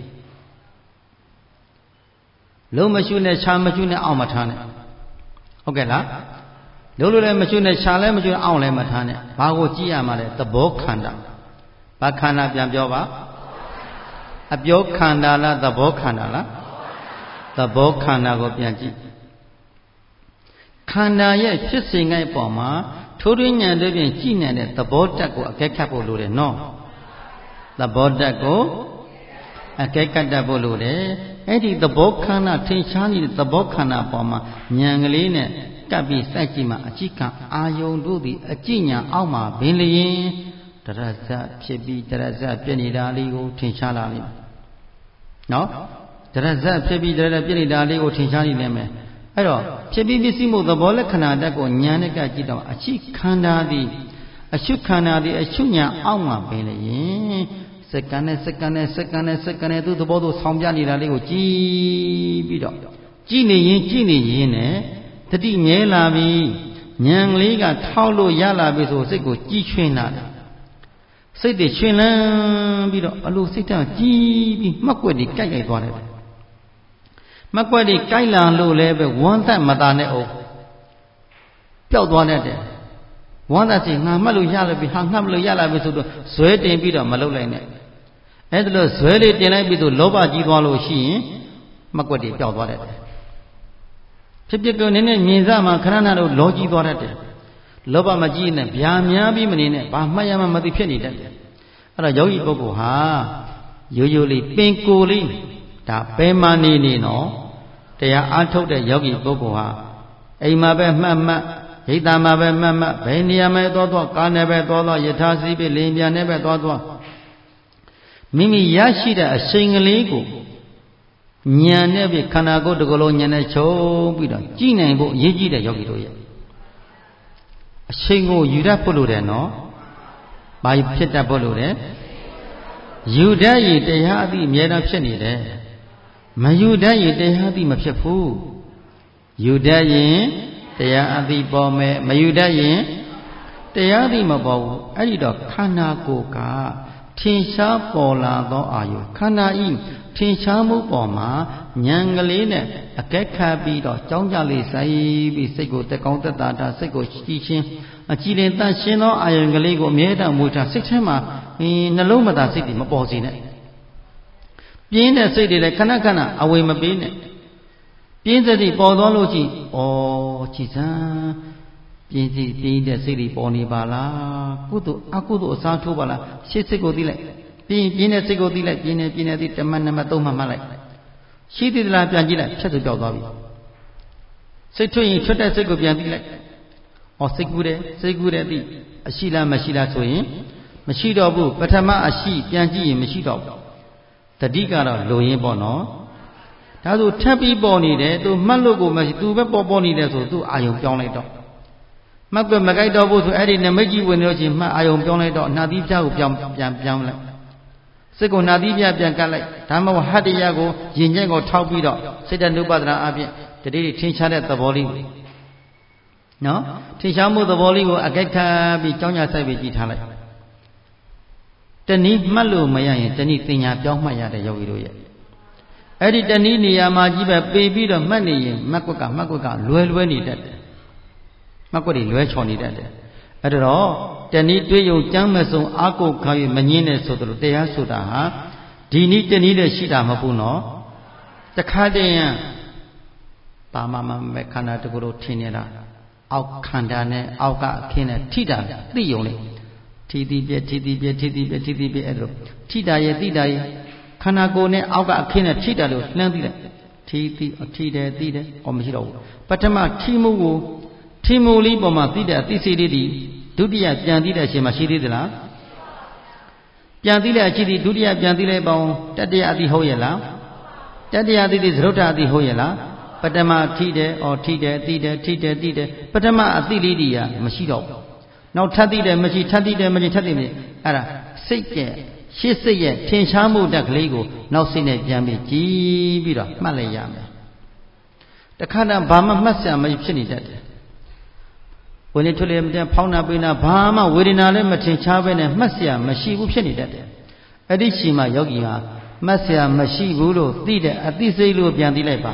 လုံးမရှုနဲ့ခြာမရှုနဲ့အောင့်မထားနဲ့ဟုတ်ကဲ့လားလုံးလို့လည်းမရှုနဲ့ခြာလည်းမရှုနဲ့အောင့်လည်းမထားနဲ့ဘာကိုကြည့်ရမှာလဲသဘောခန္ဓာဘာခန္ဓာပြန်ပြောပါအပြောခန္ဓာလားသဘောခန္ဓာလားသဘောခန္ဓာကိုပြန်ကြည့်ခန္ဓာရဲ့ဖြစ်စဉ်ရဲ့ပုံမှာထိုးထွင်းဉာဏ်တို့ဖြင့်ကြည့်နိုင်တဲ့သဘောတက်ကိုအကဲခတ်ဖို့လိုတယ်နော်သဘောတက်ကိုအကဲခတ်တတ်ဖို့လိုတယ်အဲ့ဒီသဘောခန္ဓာထင်ရှားနေတဲ့သဘောခန္ဓာပေါ်မှာဉာဏ်ကလေးနဲ့ကပ်ပြီးစိုက်ကြည့်မှအကြည့်ကအာယုံတို့သည်အကြည့်ဉာဏ်အောက်မှာဘင်းလျင်တရဇဖြစ်ပြီးတရဇပြည့်နေတာလေးကိုထင်ရှားလာလိမ့်မယ်နော်တရဇဖြစ်ပြီးတရဇပြည့်နေတာလေးကိုထင်ရှားနေလိမ့်မယ်အဲ့တော့ဖြစ်ပြီးပစ္စည်းမှုသဘောလက္ခဏာတက်ကိုဉာဏ်နဲ့ကကြည့်တော့အချိခန္ဓာသည်အရှုခန္ဓာသည်အရှုဉာဏ်အောက်မှာပင်လေရင်စက္ကန့်နဲ့သူ့သဘောသူဆောင်းပြနေတာလေးကိုကြည့်ပြီးတော့ကြည့်နေရင်နဲ့တတိငဲလာပြီဉာဏ်လေးကထောက်လို့ရလာပြီဆိုစိတ်ကိုကြည်ချွင်လာတယ်စိတ်တွေချွင်လန်းပြီးတော့အလိုစိတ်တကြည်ပြီးမှတ်ွက်တွေကြိုက်သွားတယ်မှတ်ွက်တွေကြိုက်လာလို့လည်းပဲဝမ်းသက်မသာနဲ့အောင်ပျောက်သွားတတ်တယ်ဝမ်းသက်စီငါမှတ်လို့ရလာပြီဟာငှတ်လို့ရလာပြီဆိုတော့ဇွဲတင်ပြီးတော့မလုပ်လိုက်နဲ့အဲ့ဒါလို့ဇွဲလေးတင်လိုက်ပြီးဆိုလောဘကြီးသွားလို့ရှိရင်မှတ်ွက်တွေပျောက်သွားတတ်တယ်ဖြစ်ပြုံနည်းနည်းမြင်စားမှခဏတော့လောကြီးသွားတတ်တယ်လောဘမကြီးနဲ့ဗျာများပြီးမနေနဲ့ဘာမှတ်ရမှမသိဖြစ်နေတတ်တယ်အဲ့တော့ယောဂီပုဂ္ဂိုလ်ဟာရိုးလေးပင်ကိုယ်လေးဒါဘယ်မှနေနော်တရားအားထုတ်တဲ့ယောဂီပုဂ္ဂိုလ်ဟာအိမ်မှာပဲမှတ်ဟိတ္တမှာပဲမှတ်ဘယ်နေရာမှာသွားကားနဲ့ပဲသွားယထာစီးပြီးလင်းပြန်နဲ့ပဲသွားမိမိရရှိတဲ့အချိန်ကလေးကိုဉာဏ်နဲ့ပြီးခန္ဓာကိုယ်တစ်ခုလုံးဉာဏ်နဲ့ချုပ်ပြီးတော့ကြည့်နိုင်ဖို့အရေးကြီးတဲ့ယောဂီတို့ရဲ့အချိန်ကိုယူတတ်ဖို့လိုတယ်နော်။ဘာဖြစ်တတ်ဖို့လိုတယ်။ယူတတ်ရင်တရားအသည့်အမြဲတမ်းဖြစ်နေတယ်။မယူတတ်ရင်တရားအသည့်မဖြစ်ဘူး။ယူတတ်ရင်တရားအသည့်ပေါ်မယ်မယူတတ်ရင်တရားအသည့်မပေါ်ဘူး။အဲ့ဒီတော့ခန္ဓာကိုယ်ကထင်ရှားပေါ်လာသောအာယုခန္ဓာဤထင်ရှားမှုပေါ်မှာဉာဏ်ကလေးနဲ့အကဲခတ်ပြီးတော့ကြောင်းကြလေးဆိုင်ပြီးစိတ်ကိုတက်ကောင်းတက်တာစိတ်ကိုကြည်ချင်းအကြည်လင်တန့်ရှင်းသောအာယုံကလေးကိုအမြဲတမ်းမွေးထားစိတ်ထဲမှာနှလုံးမသာစိတ်တွေမပေါ်စေနဲ့ပြင်းတဲ့စိတ်တွေလည်းခဏအဝေမပေးနဲ့ပြင်းတဲ့စိတ်ပေါ်သွားလို့ကြည့်ကြည်စမ်းပြင်းတဲ့စိတ်တွေပေါ်နေပါလားကုသိုလ်အကုသိုလ်အစားထိုးပါလားရှေ့စိတ်ကိုသိလိုက်ပြင်းတဲ့စိတ်ကိုသိလိုက်ပြင်းတဲ့သိတမန်နမသုံးမှမှတ်လိုက်ရှိသေးသလားပြန်ကြည့်လိုက်ဖြတ်သူပြောက်သွားပြီစိတ်ထွက်ရင်ထွက်တဲ့စိတ်ကိုပြန်သိလိုက်စိတ်ကူးတယ်သိအရှိလားမရှိလားဆိုရင်မရှိတော့ဘူးပထမအရှိပြန်ကြည့်ရင်မရှိတော့ဘူးတတိကတော့လိုရင်းပေါ့နော်ဒါဆိုထပ်ပြီးပေါ်နေတယ်သူမှတ်လို့ကိုမရှိသူပဲပေါ်နေတယ်ဆိုသူအာယုံပြောင်းလိုက်တော့မှတ်ပဲမကြိုက်တော့ဘူးဆိုအဲ့ဒီနမိတ်ကြီးဝင်လို့ချင်းမှတ်အာယုံပြောင်းလိုက်တော့နှာသီးပြားကိုပြန်လိုက်စိတ်ကိုနှာသီးပြားပြန်ကတ်လိုက်ဒါမှမဟုတ်ဟတ္တရကိုရင်ကျက်ကိုထောက်ပြီးတော့စိတ်တနုပဒနာအပြင်တတိထင်ရှားတဲ့သဘောလေးနော်ထင်ရှားမှုသဘောလေးကိုအကြိုက်ခံပြီးကြောင်းညာဆိုင်ပြီးကြည့်ထားလိုက်တနည်းမှတ်လို့မရရင်တနည်းတင်ညာပြောင်းမှတ်ရတဲ့ယောဂီတို့ရဲ့အဲ့ဒီတနည်းနေရာမှာကြီးပဲပေပြီးတော့မှတ်နေရင်မှတ်ကွက်ကလွယ်နေတတ်တယ်မှတ်ကွက်တွေလွဲချော်နေတတ်တယ်အဲ့တော့တနည်းတွေးယုံကြမ်းမစုံအာကုတ်ခါ၍မငင်းနဲ့ဆိုတော့တရားဆိုတာဟာဒီနည်းတနည်းနဲ့ရှိတာမဟုတ်ဘူးနော်တခါတည်းရန်ပါမမခန္ဓာတကူတို့ထင်နေတာအောက်ခန္ဓာနဲ့အောက်ကအခင်းနဲ့ထိတာသိယုံလေထီတိပြက်အဲ့လိုထိတာရဲ့သိတာရဲ့ခန္ဓာကိုယ်နဲ့အောက်ကအခင်းနဲ့ထိတာလို့နှမ်းသိတယ်ထိတယ်သိတယ်ဟောမရှိတော့ဘူးပထမထိမှုကိုထိမှုလေးပေါ်မှာသိတဲ့အသိစိတ်လေးဒီဒုတိယပြန်သိတဲ့အချိန်မှာရှိသေးသလားပြန်သိတဲ့အချိန်ဒီဒုတိယပြန်သိလိုက်ပေါင်းတတိယအသိဟုတ်ရဲ့လားတတိယအသိသရုတ်ထအသိဟုတ်ရဲ့လားပထမထိတယ်ထိတယ်သိတယ်ပထမအသိလေးတွေကမရှိတော့ဘူးနောက်ထပ်သိတယ်မရှိထပ်သိတယ်မရှိထပ်သိတယ်အဲ့ဒါစိတ်ရဲ့ရှေ့စိတ်ရဲ့ထင်ရှားမှုတက်ကလေးကိုနောက်စိတ်နဲ့ပြန်ပြီးကြည်ပြီးတော့မှတ်လိုက်ရမယ်တခါတည်းဘာမှမှတ်စရာမရှိဖြစ်နေတတ်တယ်ဝင်လေထွက်လေမတင်ဖောင်းနာပိနာဘာမှဝေဒနာလည်းမထင်ရှားပဲနဲ့မှတ်စရာမရှိဘူးဖြစ်နေတတ်တယ်အဲ့ဒီချိန်မှာယောဂီဟာမှတ်စရာမရှိဘူးလို့သိတဲ့အသိစိတ်လို့ပြန်သိလိုက်ပါ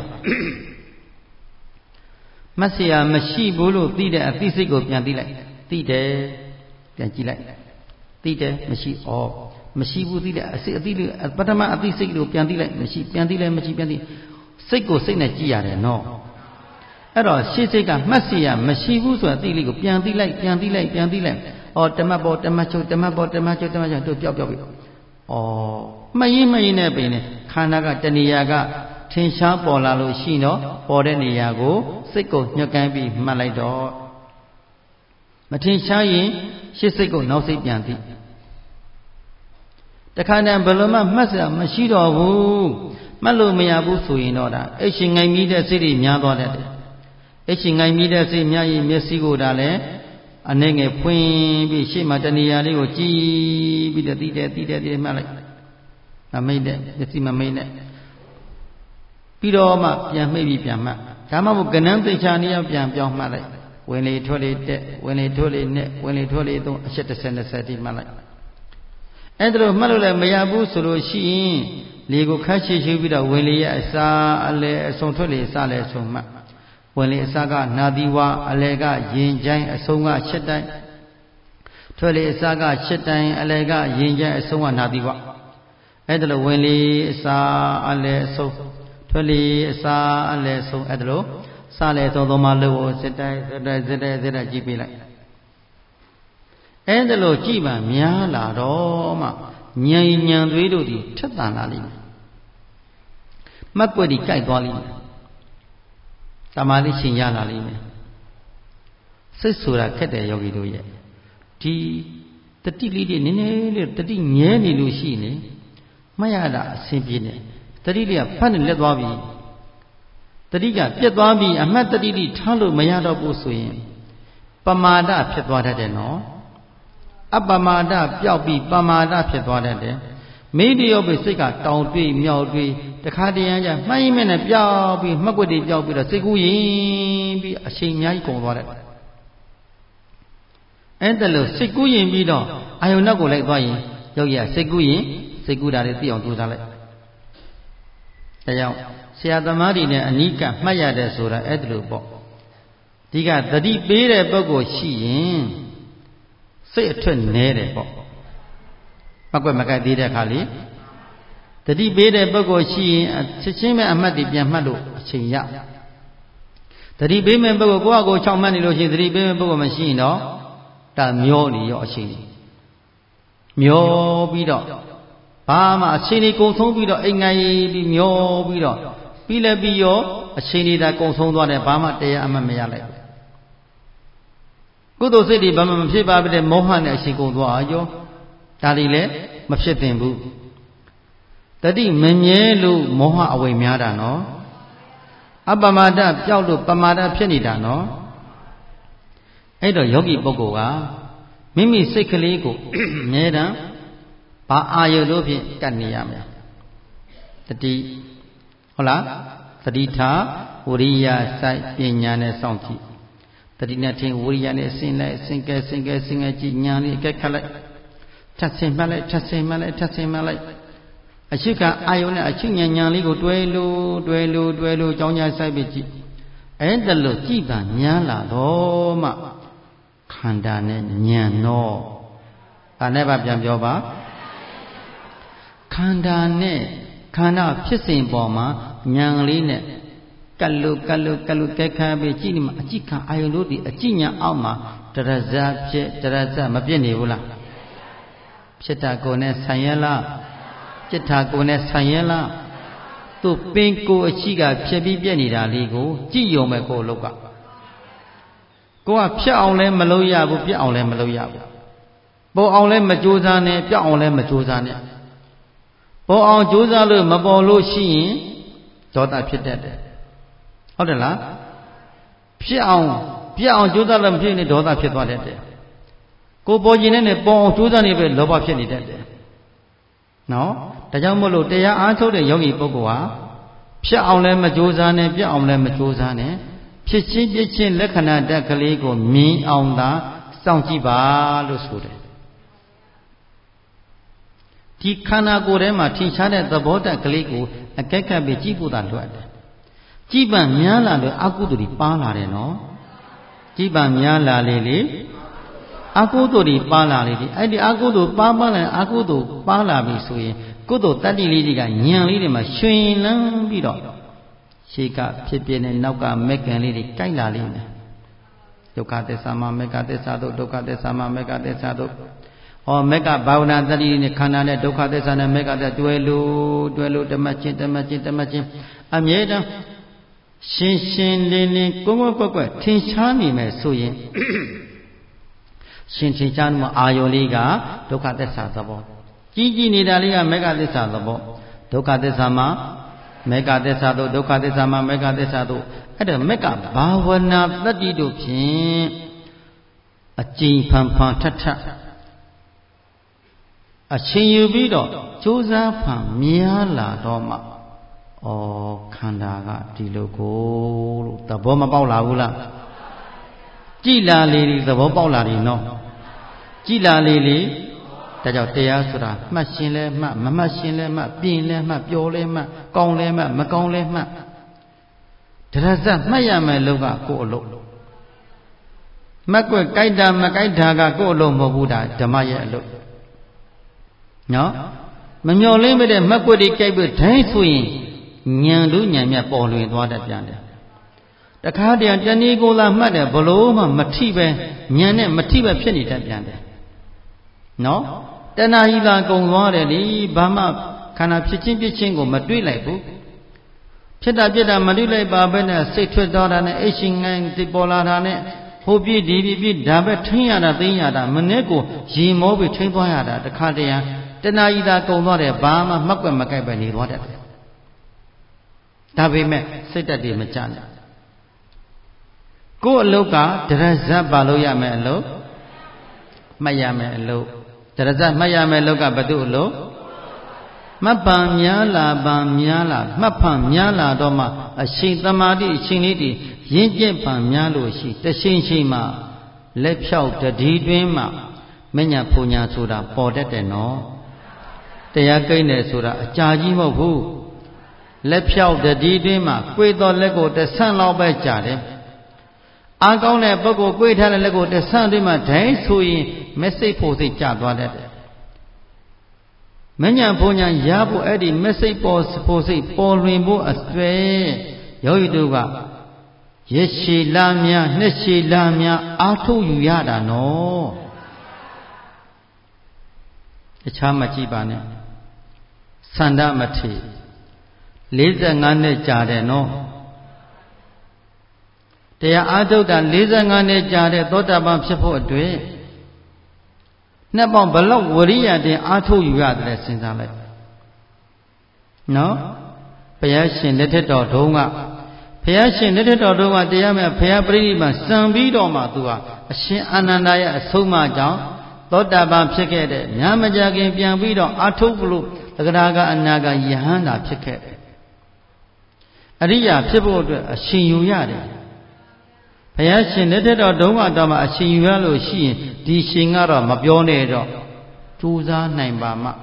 မှတ်စရာမရှိဘူးလို့သိတဲ့အသိစိတ်ကိုပြန်သိလိုက်သိတယ်ပြန်ကြည့်လိုက်သိတယ်မရှိဘူးသိတဲ့အသိလေးပထမအသိစိတ်ကိုပြန်သိလိုက်မရှိပြန်သိလိုက်မရှိပြန်သိစိတ်ကိုစိတ်နဲ့ကြည့်ရတယ်နော်အဲ့တော့ရှေ့စိတ်ကမှတ်စီရမရှိဘူးဆိုတဲ့အသိလေးကိုပြန်သိလိုက်တမတ်ပေါ်တမတ်ချုပ်တို့ပြောက်ပြီမရင်နဲ့ပင်နဲ့ခန္ဓာကတဏှာကထင်ရှားပေါ်လာလို့ရှိတော့ပေါ်တဲ့နေရာကိုစိတ်ကိုညှက်ကမ်းပြီးမှတ်လိုက်တော့မထင်ရှားရင်ရှေ့စိတ်ကိုနောက်စိတ်ပြန်သိတခါတည်းဘယ်လိုမှမှတ်စရာမရှိတော့ဘူးမှတ်လို့မရဘူးဆိုရင်တော့ဒါအိတ်ရှင်ငိုင်မိတဲ့စိတ်တွေများသွားတတ်တယ်အိတ်ရှင်ငိုင်မိတဲ့စိတ်များရင်မျက်စိကိုဒါလည်းအနေငယ်ဖွင့်ပြီးရှေ့မှာတဏှာလေးကိုကြည်ပြီးတော့သိတယ်မှတ်လိုက်မမိတ်တဲ့မျက်စိမမိတ်နဲ့ပြီးတော့မှပြန်မိတ်ပြီးပြန်မှတ်ဒါမှမဟုတ်ကဏ္ဍသိချာနေရပြန်ပြောင်းမှတ်လိုက်ဝင်လေထွက်လေတက်ဝင်လေထွက်လေနဲ့ဝင်လေထွက်လေသုံးအချက်30တိမှတ်လိုက်အဲ့ဒါလို့မှတ်လို့လည်းမရဘူးဆိုလို့ရှိရင်လေကိုခတ်ရှိပြီးတော့ဝင်လေရဲ့အစာအလဲအဆုံထွက်လေအစာလဲအဆုံမှတ်ဝင်လေအစာကနာသီဝအလဲကရင်ချိုင်းအဆုံက7တိုင်းထွက်လေအစာက7တိုင်းအလဲကရင်ချိုင်းအဆုံကနာသီဝအဲ့ဒါလို့ဝင်လေအစာအလဲအဆုံထွက်လေအစာအလဲအဆုံအဲ့ဒါလို့စလဲသုံးမလို့7တိုင်းကြည့်ပြလိုက်အဲ့ဒါလို့ကြည့်ပါများလာတော့မှဉာဏ်သွေးတို့ဒီထက်သန်လာလိမ့်မယ်မှတ်ွက်ဒီကြိုက်သွားလိမ့်မယ်တမာတိရှင်ရလာလိမ့်မယ်စိတ်ဆိုတာခက်တယ်ယောဂီတို့ရဲ့ဒီတတိလေးတွေနည်းနည်းလေးတတိငဲနေလို့ရှိနေမှတ်ရတာအဆင်ပြေနေတတိလေးကဖတ်နေလက်သွားပြီတတိကပြက်သွားပြီအမှတ်တတိတိထားလို့မရတော့ဘူးဆိုရင်ပမာဒဖြစ်သွားတတ်တယ်နော်အပမာဒပျောက်ပြီးပမာဒဖြစ်သွားတတ်တယ်မိတ္တယောပိစိတ်ကတောင်တွေးမြောက်တွေးတခါတည်းရန်ကြမှိုင်းမဲ့နဲ့ပျောက်ပြီးမှတ်ွက်တွေပျောက်ပြီးတော့စိတ်ကူးရင်ပြီးအချိန်အများကြီးကုန်သွားတယ်အဲ့ဒါလို့စိတ်ကူးရင်ပြီးတော့အာယုန်နောက်ကိုလိုက်သွားရင်ယောဂီကစိတ်ကူးရင်စိတ်ကူးတာတွေသိအောင်ကြိုးစားလိုက်ဒါကြောင့်ဆရာသမားတွေနဲ့အနိကမှတ်ရတယ်ဆိုတာအဲ့ဒါလို့ပေါ့ဒီကသတိပေးတဲ့ပုဂ္ဂိုလ်ရှိရင်စိတ်အထွက်နဲတယ်ပေါ့မကွက်မကက်သေးတဲ့အခါလေးတတိပေးတဲ့ပုဂ္ဂိုလ်ရှိရင်ချက်ချင်းပဲအမှတ်တွေပြန်မှတ်လို့အချိန်ရတတိပေးမဲ့ပုဂ္ဂိုလ်ကိုယ့်အကို6မှတ်နေလို့ရှိရင်တတိပေးမဲ့ပုဂ္ဂိုလ်မရှိရင်တော့ဒါမျောနေရောအချိန်မျောပြီးတော့ဘာမှအချိန်တွေကုန်ဆုံးပြီးတော့အိမ်ငိုင်ပြီးမျောပြီးတော့ပြီးလည်းပြီးရောအချိန်တွေဒါကုန်ဆုံးသွားတယ်ဘာမှတရားအမှတ်မရလိုက်ဘူးကုသိုလ်စိတ်တွေဘာမှမဖြစ်ပါဘူးတဲ့မောဟနဲ့အရှိကုန်သွားရောဒါတွေလည်းမဖြစ်သင့်ဘူးတတိမမြဲလို့မောဟအဝိများတာနော်အပမာဒပျောက်လို့ပမာဒဖြစ်နေတာနော်အဲ့တော့ယောဂီပုဂ္ဂိုလ်ကမိမိစိတ်ကလေးကိုအမြဲတမ်းဘာအာယုတို့ဖြင့်ကတ်နေရမယ်တတိဟုတ်လားသတိထားဝိရိယစိုက်ပညာနဲ့စောင့်ကြည့်တတိနဲ့ထင်ဝိရိယနဲ့ဆင်းလိုက်ဆင်းကဲကြည့်ညာလေးအကဲခတ်လိုက်ထပ်ဆင်မှလိုက်ထပ်ဆင်မှလိုက်ထပ်ဆင်မှလိုက်အရှိကအာယုနဲ့အရှိဉာဏ်လေးကိုတွဲလို့ကြောင်းကြဆိုင်ပြီးကြည့်အဲ့ဒါလို့ကြည်ပါညာလာတော့မှခန္ဓာနဲ့ဉာဏ်တော့ဒါနဲ့ပါပြန်ပြောပါခန္ဓာနဲ့ခန္ဓာဖြစ်စဉ်ပေါ်မှာဉာဏ်လေးနဲ့ကတ်လို့ကဲခါပြီးကြည့်နေမှာအကြည့်ခံအာယုတို့ဒီအကြည့်ဉာဏ်အောက်မှာတရဇဖြစ်တရဇမပြည့်နေဘူးလားဖြစ်တာကိုယ်နဲ့ဆိုင်ရလားจิตတာကိုယ်နဲ့ဆိုင်ရလားသူပင်ကိုယ်အရှိကဖြစ်ပြီးပြည့်နေတာလေးကိုကြည့်ရုံပဲကိုယ်လောက်ကကိုကဖြတ်အောင်လဲမလုပ်ရဘူးပြတ်အောင်လဲမလုပ်ရဘူးပေါ်အောင်လဲမကြိုးစားနဲ့ပြတ်အောင်လဲမကြိုးစားနဲ့ပေါ်အောင်ကြိုးစားလို့မပေါ်လို့ရှိရင်ဒေါသဖြစ်တတ်တယ်ဟုတ်တယ်လားဖြစ်အောင်ပြတ်အောင်ကြိုးစားလို့မဖြစ်ရင်ဒေါသဖြစ်သွားတတ်တယ်ကိုပေါ်ကျင်တဲ့ပေါ်အောင်ကြိုးစားနေပဲလောဘဖြစ်နေတတ်တယ်နော်ဒါကြောင့်မို့လို့တရားအားထုတ်တဲ့ယောဂီပုဂ္ဂိုလ်ဟာဖြတ်အောင်လည်းမကြိုးစားနဲ့ပြတ်အောင်လည်းမကြိုးစားနဲ့ဖြစ်ချင်းပြချင်းလက္ခဏာတက်ကလေးကိုမြင်အောင်သာစောင့်ကြည့်ပါလို့ဆိုတယ်ဒီခန္ဓာကိုယ်ထဲမှာထင်ရှားတဲ့သဘောတက်ကလေးကိုအကဲခတ်ပြီးကြည့်ဖို့သာလိုအပ်တယ်ကြည့်ပံများလာလို့အကုသိုလ်တွေပါလာတယ်နော်ကြည့်ပံများလာလေအကုသိုလ်တွေပါလာလေဒီအဲ့ဒီအကုသိုလ်ပါလာအကုသိုလ်ပါလာပြီဆိုရင်ကုသိုလ်တတ္တိလေးတွေကညံလေးတွေမှာရွှင်လန်းပြီးတော့ရှေးကဖြစ်ပြနေနောက်ကမက်ကံလေးတွေကြိုက်လာလိမ့်မယ်ဒုက္ခသစ္စာမှာမက်ကသစ္စာတို့ဒုက္ခသစ္စာမှာမက်ကသစ္စာတို့မက်ကဘာဝနာတတ္တိနဲ့ခန္ဓာနဲ့ဒုက္ခသစ္စာနဲ့မက်ကသစ္စာတွဲလို့တမတ်ချင်းအမြဲတမ်းရှင်းလင်းကွက်ထင်ရှားနေမယ်ဆိုရင်ရှင်ထင်ရှားမှုအာယုလေးကဒုက္ခသစ္စာသဘောကြီးနေတာလေးကမက္ခသစ္စာသဘောဒုက္ခသစ္စာမှာမက္ခသစ္စာတို့ဒုက္ခသစ္စာမှာမက္ခသစ္စာတို့အဲ့ဒါမက္ခဘာဝနာတတ္တိတို့ဖြင့်အကျဉ်းဖန်ထအချင်းယူပြီးတော့ကြိုးစားဖန်များလာတော့မှခန္ဓာကဒီလိုကိုလို့သဘောမပေါက်လာဘူးလားကြည်လာလေသဘောပေါက်လာပြီနော်ကြည်လာလေဒါကြောင့်တရားဆိုတာမှတ်ရှင်လဲမှတ်မမှတ်ရှင်လဲမှတ်ပြင်လဲမှတ်ပျော်လဲမှတ်ကောင်းလဲမှတ်မကောင်းလဲမှတ်ဒရဇမှတ်ရမယ်လို့ကကိုယ့်အလုပ်မှတ်ွက်ကြိုက်တာမကြိုက်တာကကိုယ့်အလုပ်မဟုတ်ဘူးဒါဓမ္မရဲ့အလုပ်နော်မမျော်လင့်မတဲ့မှတ်ွက်တွေကြိုက်ပြီးဒိုင်းဆိုရင်ဉာဏ်တို့ဉာဏ်မြတ်ပေါ်လွင်သွားတတ်ပြန်တယ်တခါတည်းတဏှီကိုလာမှတ်တယ်ဘလို့မှမထိပဲဉာဏ်နဲ့မထိပဲဖြစ်နေတတ်ပြန်တယ်နော်တဏှာကြီးလာကုံသွားတယ်လေဘာမှခန္ဓာဖြစ်ချင်းကိုမတွေးလိုက်ဘူးဖြစ်တာမတွေးလိုက်ပါပဲနဲ့စိတ်ထွက်သွားတာနဲ့အိတ်ရှင်ငိုင်းတိပေါ်လာတာနဲ့ဟိုပြည့်ဒီပြည့်ဒါပဲထိန်းရတာသိမ်းရတာမနဲ့ကိုရေမောပြီးထိန်းသွားရတာတခါတည်းတဏှာကြီးလာကုံသွားတယ်ဘာမှမှတ်ွက်မကိုက်ပဲနေသွားတတ်တယ်ဒါပေမဲ့စိတ်တက်တွေမကြနဲ့ကိုယ်အလုတ်ကဒရဇတ်ပါလို့ရမယ်အလုတ်မှတ်ရမယ်အလုတ်ဒရဇတ်မှတ်ရမယ်အလုတ်ကဘယ်သူအလုတ်မှတ်ပံများလာမှတ်ဖန်များလာတော့မှအချိန်သမာဓိအချိန်လေးတည်ရင့်ကျက်ပံများလို့ရှိတချိန်မှလက်ဖြောက်တတိတွင်းမှမညာပူညာဆိုတာပေါ်တတ်တယ်နော်တရားကိန်းတယ်ဆိုတာအကြာကြီးမဟုတ်ဘူးလက်ဖြောက်တတိတွင်းမှကိုယ်တော်လက်ကိုတဆန့်လောက်ပဲကြာတယ်အားကောင်းတဲ့ပုဂ္ဂိုလ်ကိုယ်ထားတဲ့လက်ကိုတဆန့်တွင်းမှဒိုင်းဆိုရင်မစိတ်ဖို့စိတ်ကျသွားတတ်တယ်မညာဘုံညာရဖို့အဲ့ဒီမစိတ်ပေါ်ဖို့စိတ်ပေါ်လွင်ဖို့အစွဲယောဂီတို့ကရရှိလာများနှစ်ရှိလာများအားထုတ်ယူရတာနော်တခြားမကြည့်ပါနဲ့စန္ဒမထေ45နှစ်ကြာတယ်နော်တရားအားထုတ်တာ45နှစ်ကြာတဲ့သောတာပန်ဖြစ်ဖို့အတွက်နှစ်ပေါင်းဘလောက်ဝရိယတင်အားထုတ်ယူရတယ်စဉ်းစားလိုက်နော်ဘုရားရှင်လက်ထက်တော်တုန်းကတရားမဲ့ဘုရားပရိနိဗ္ဗာန်စံပြီးတော့မှသူဟာအရှင်အာနန္ဒာရဲ့အဆုံးအမကြောင့်သောတာပန်ဖြစ်ခဲ့တဲ့ညမကြခင်ပြန်ပြီးတော့အားထုတ်လို့သက္ကရာကအနာကယဟန္တာဖြစ်ခဲ့တယ်အရိယာဖြစ်ဖို့အတွက်အရှင်ယူရတယ်ဘုရားရှင်လက်ထက်တော်တုန်းကတော့မှအရှင်ယူရလို့ရှိရင်ဒီရှင်ကတော့မပြောနဲ့တော့သ chú giá này bà mạ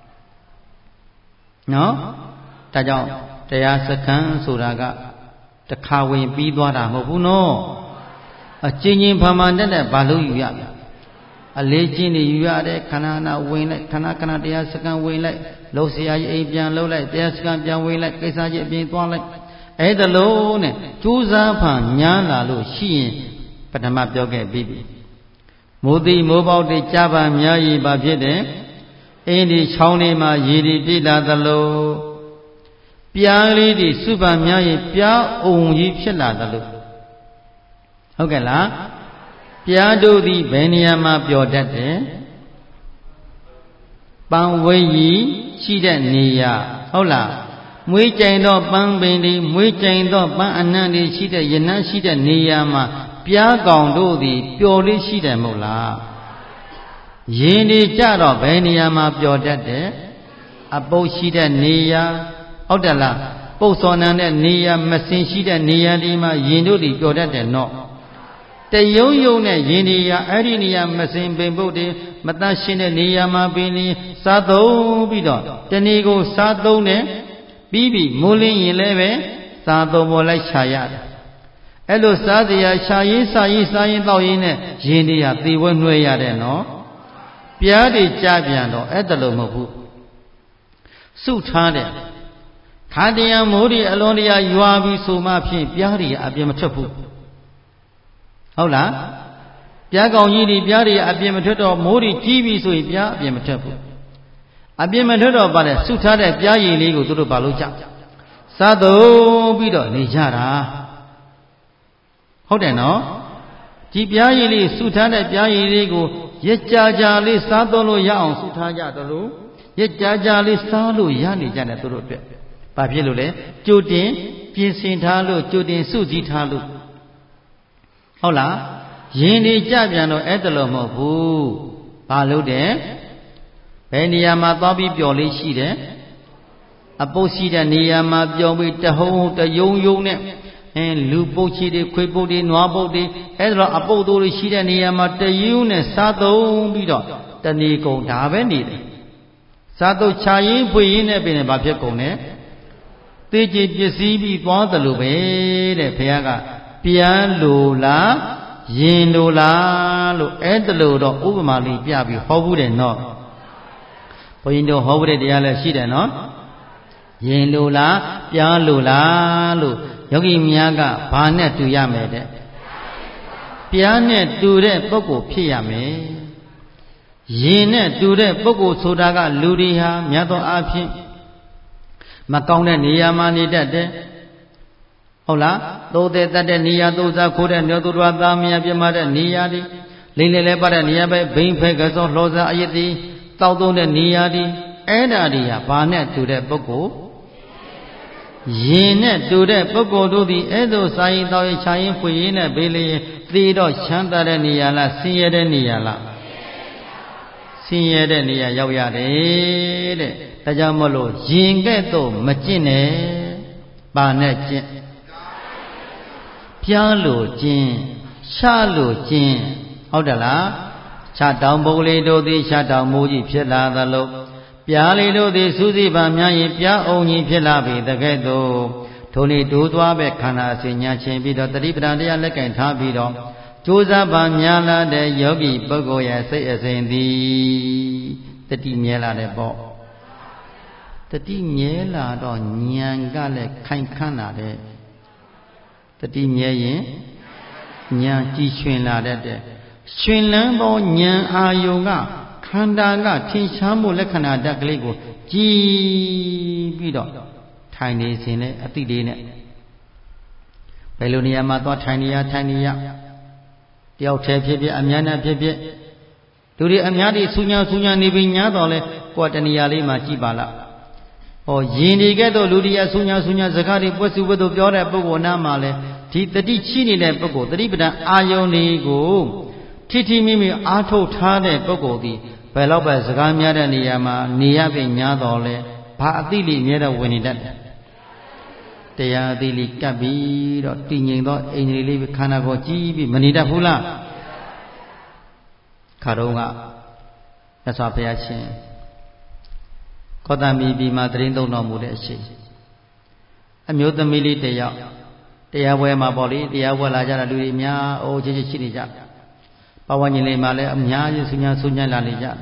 nó ta chọnတရားစခန်းဆိုတာကတစ်ခါဝင်ပြီးသွားတာမဟုတ်ဘူးနော်အချင်းချင်းဖန်ဖန်တက်တက်ဘာလို့ယူရလဲအလေးချင်းတွေယူရတယ်ခဏခဏဝင်လိုက်ခဏခဏတရားစခန်းဝင်လိုက်လှုပ်ရှားရေးအိမ်ပြန်လှုပ်လိုက်တရားစခန်းပြန်ဝင်လိုက်ကိစ္စကြီးအပြင်သွားလိုက်အဲ့ဒါလို့နဲ့ကျိုးစားဖန်ညားလာလို့ရှိရင်ပထမပြောခဲ့ပြီးပြီမိုးတိမိုးပေါက်တွေကြားပါများရည်ပါဖြစ်တယ်အင်းဒီချောင်းလေးမှာရေတွေပြည့်လာသလိုပြားလေးတွေစုပါများရင်ပြားအုံကြီးဖြစ်လာသလိုဟုတ်ကဲ့လားပြားတို့သည်ဘယ်နေရာမှာပျော်တတ်တယ်ပန်းဝဲကြီးရှိတဲ့နေရာဟုတ်လားမွေးကြိမ်တော့ပန်းပင်တွေမွေးကြိမ်တော့ပန်းအနှံ့တွေရှိတဲ့ရနန်းရှိတဲ့နေရာမှာပြားကောင်တို့သည်ပျော်လေးရှိတယ်မဟုတ်လားရင်တွေကြတော့ဘယ်နေရာမှာပျော်တတ်တယ်အပုပ်ရှိတဲ့နေရာဟုတ်တယ်လားပုပ်စော်နံတဲ့နေရာမစင်ရှိတဲ့နေရာဒီမှာရင်တို့တွေပျော်တတ်တယ်နော်တယုံယုံနဲ့ရင်တွေရအဲ့ဒီနေရာမစင်ပင်ပုတ်တွေမတတ်ရှင်းတဲ့နေရာမှာပင်နေစားသုံးပြီးတော့တဏီကိုစားသုံးတယ်ပြီးမိုးလင်းရင်လည်းပဲစားသုံးပေါ်လိုက်ရှာရတယ်အဲ့လိုစားစရာရှာရေးစားရင်တောက်ရင်းနဲ့ရင်တွေရသေဝဲနှွဲရတယ်နော်ပြားတွေကြပြန်တော့အဲ့ဒါလို့မဟုတ်ဘူးစုထားတယ်ခါတရားမိုးတွေအလွန်တရာရွာပြီးဆိုမှဖြင့်ပြားတွေအပြင်းမထွက်ဘူးဟုတ်လားပြားကောင်ကြီးတွေပြားတွေအပြင်းမထွက်တော့မိုးတွေကြီးပြီဆိုရင်ပြားအပြင်းမထွက်ဘူးအပြင်းမထွက်တော့ပါလေစုထားတဲ့ပြားရည်လေးကိုသူတို့ဘာလို့ကြစားသုံးပြီးတော့နေကြတာဟုတ်တယ်နော်ဒီပြားရည်လေးစုထားတဲ့ပြားရည်လေးကိုရက်ကြာလေးစားသုံးလို့ရအောင်စုထားကြတယ်လို့ရက်ကြာလေးစားလို့ရနေကြတယ်သူတို့အတွက်ဘာဖြစ်လို့လဲကြိုတင်ပြင်ဆင်ထားလို့ကြိုတင်စုစည်းထားလို့ဟုတ်လားရင်တွေကြပြန်တော့အဲ့ဒါလို့မဟုတ်ဘူးဘာလို့တဲ့ဘယ်နေရာမှာသွားပြီးပျော်လေးရှိတယ်အပုပ်ရှိတဲ့နေရာမှာပျော်ပြီးတဟုံးတယုံယုံနဲ့လူပုတ်ချီတွေခွေပုတ်တွေနွားပုတ်တွေအဲ့ဒါတော့အပုပ်တို့ရှိတဲ့နေရာမှာတယုံနဲ့စားသုံးပြီးတော့တဏီကုံဒါပဲနေတယ်စားသုံးချရင်ဖွေရင်နဲ့ပြင်ဘာဖြစ်ကုန်လဲသိကြည်ပစ္စည်းပြီးသွားတယ်လို့ပဲတဲ့ဘုရားကပြန်လို့လားရင်လို့လားလို့အဲ့ဒါလို့တော့ဥပမာလေးပြပြီးဟောဘူးတယ်နော်ဘုရင်တို့ဟောဘူးတဲ့တရားလည်းရှိတယ်နော်ရင်လို့လားပြန်လို့လားလို့ယောဂီများကဘာနဲ့တူရမယ်တဲ့ပြန်နဲ့တူတဲ့ပုဂ္ဂိုလ်ဖြစ်ရမယ်ရင်နဲ့တူတဲ့ပုဂ္ဂိုလ်ဆိုတာကလူတွေဟာမြတ်သောအားဖြင့်မကောင်းတဲ့နေရာမှာနေတတ်တယ်ဟုတ်လားသိုးတဲ့တတ်တဲ့နေရာသိုးစားခိုးတဲ့မျိုးသူတော်သားမယားပြမတဲ့နေရာတွေလိမ့်လေလဲပါတဲ့နေရာပဲဘိန်းဖဲကစောလှောစားအယက်တီတောက်သုံးတဲ့နေရာတွေအဲ့ဒါတွေဟာဘာနဲ့တူတဲ့ပုဂ္ဂိုလ်ရင်နဲ့တူတဲ့ပုဂ္ဂိုလ်တို့သည်အဲ့သို့စာရင်တောက်ရင်ခြာရင်ဖွေရင်နဲ့ဘေးလေသေတော့ချမ်းသာတဲ့နေရာလားဆင်းရဲတဲ့နေရာလားဆင်းရဲတဲ့နေရာရောက်ရတယ်တဲ့ဒါကြောင့်မလို့ရင်ကဲ့သို့မကျင့်နဲ့ပါနဲ့ကျင့်ပြားလို့ကျင့်ရှားလို့ကျင့်ဟုတ်တယ်လားခြားတောင်ပုဂ္ဂလိတို့သည်ခြားတောင်မိုးကြီးဖြစ်လာသလိုပြားလေးတို့သည်စူးစီးပါများရင်ပြားအောင်ကြီးဖြစ်လာပြီတကဲ့သို့ထိုနည်းဒိုးသွားပဲခန္ဓာအစဉ်ညာချင်းပြီးတော့တတိပဒံတရားလက်ကင်ထားပြီးတော့ကြိုးစားပါများလာတဲ့ယောဂီပုဂ္ဂိုလ်ရဲ့စိတ်အစဉ်သည်တတိမြဲလာတဲ့ပေါ့တတိမြဲလာတော့ဉာဏ်ကလည်းခိုင်ခန့်လာတဲ့တတိမြဲရင်ဉာဏ်ကြည်ရွှင်လာတဲ့ရွှင်လန်းသောဉာဏ်အာယုံကခန္ဓာကထင်ရှားမှုလက္ခဏာဓာတ်ကလေးကိုကြည်ပြီးတော့ထိုင်နေစဉ်နဲ့အတိလေးနဲ့ဘယ်လိုနေရာမှာသွားထိုင်နေရတယောက်တည်းဖြစ်ဖြစ်အများနဲ့ဖြစ်ဖြစ်လူတွေအများကြီးဆူညာနေပြီးညားတော့လဲကိုယ်တဏှာလေးမှာကြည်ပါလားဟောယင်ဒီကဲ့သို့လူတွေကဆူညာစကားတွေပွက်စုပွက်သို့ပြောတဲ့ပုဂ္ဂိုလ်နာမှာလဲဒီတတိရှိနေတဲ့ပုဂ္ဂိုလ်တတိပဒံအာယုန်တွေကိုထိမိအားထုတ်ထားတဲ့ပုဂ္ဂိုလ်ဒီဘယ်တော့ပဲစကားများတဲ့နေရာမှာနေရပြီညားတော့လဲဘာအသိလိမြဲတော့ဝင်နေတတ်တယ်တရားအသိလိကပ်ပြီးတော့တည်ငြိမ်သောအိန္ဒြေလေးခန္ဓာကိုယ်ကြီးပြီးမနေတတ်ဘူးလားခါတော့က That's why Payachin. Kotami be my dream don't know what it is. A mute the milli day out. They are where my body, they are well Ajana Lumia, O Jijija. Pawanile Male, Amya, Sunya Sunya Lanija.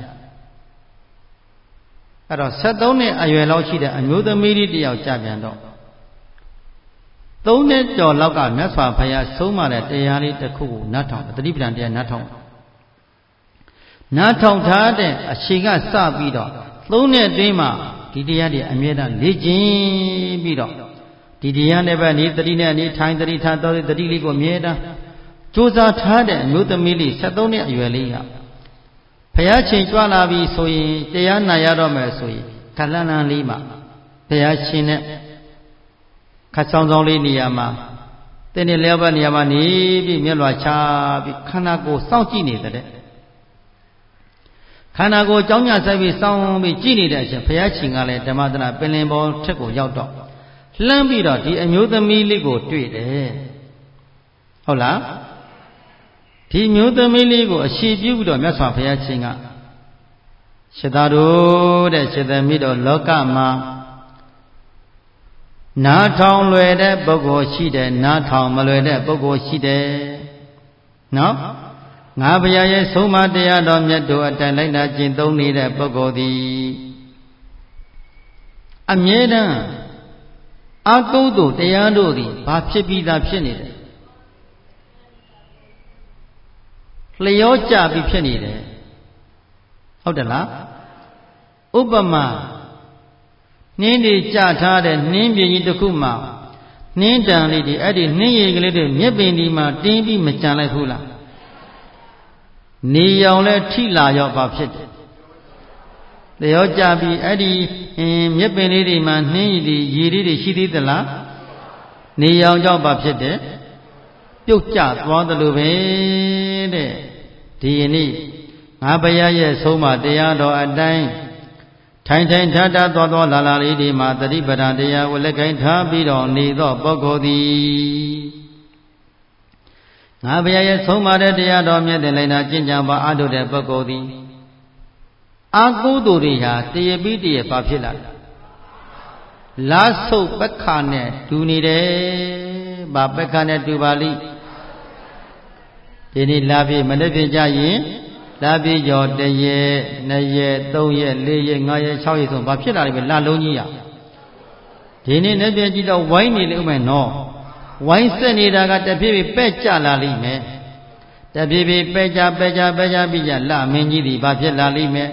At a set down it, I will allow Chida and mute the milli day out Jabiando. Don't let your log out, that's why Paya so much that they are the cool, not on the deep and they are not on. Not on Tade, a Shiga Sabido. Lone Dema, Didiadi, Ameda, Legion Bido. Didian never need the dinner any time the return to the Diligo Mieda. Josa Tade, Mutamili, Sadonia, Uelia. Payachin Jualavi Soi, Diana Yadome Soi, Kalana Lima, Payachine, Katsonoli Niama, then 11 Yamani, Milacha, Kanako, Southini. Kanago Jonya Savi sound be genie that Payaching Ale, the Madana, Belimbo, Teco Yaudo. Lambida, the Amuda Miligo, tweet. Hola? The Muda Miligo, a sheep you do, Massa Payachinga. Shadado, that's the middle Lokama. Na town where that Bogo Shide, na town Malay that Bogo Shide. No? Nabaya Soma de Adom to a Talena Jintoni de Bogodi Ameda Agodo, the Adodi, Papibi da Penide Leocha be penide. How the la Obama Nindi Chata, the Nimbi Tukuma Nindan Lady Eddie Nigli, Mebindima, Dimbi Machana Hula. Niyonle Tila Yopapit. The Ojabi Eddie Mepinidi man Nidi Yiri Shidi the La Niyon Jopapit. Yukja, one the Lube Dini Abaya Soma, the Yado at Dine. Time Tata Dodo Lala Lady Matari Badania will again Tabido Nido Bogodi. Nabaya Soma de Adom de Lena Jinjamba Ado de Bogodi Aguduria, the Abidi Papilla Lasso Becane, Dunide, Babacane Dubali Dini Labi Malevijayi, Labi Yo de Ye, Naye, Doye, Leye, Naya, Chawison, Papilla with La Lunia Dini Nebia Wine Lumen no. Why send it? I got the baby pecha la lime. The baby pecha bija la menji babia lime.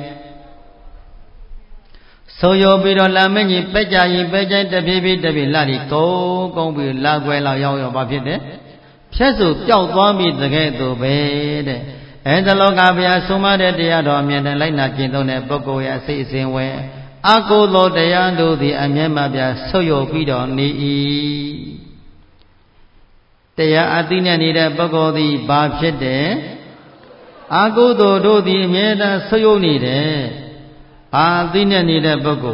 So you be on la menji pecha in pecha the baby lali go be la guela yo babide. Chesu Joe Bombi the gate to bed. And the logabia suma de diadom and the line at Jindone Bogoya says in where I go Lord the Yando the Amyamabia so you be on the Teya Athena needed Bogodi Babjede Agodo do the Meda Soyo needed Athena needed Bogo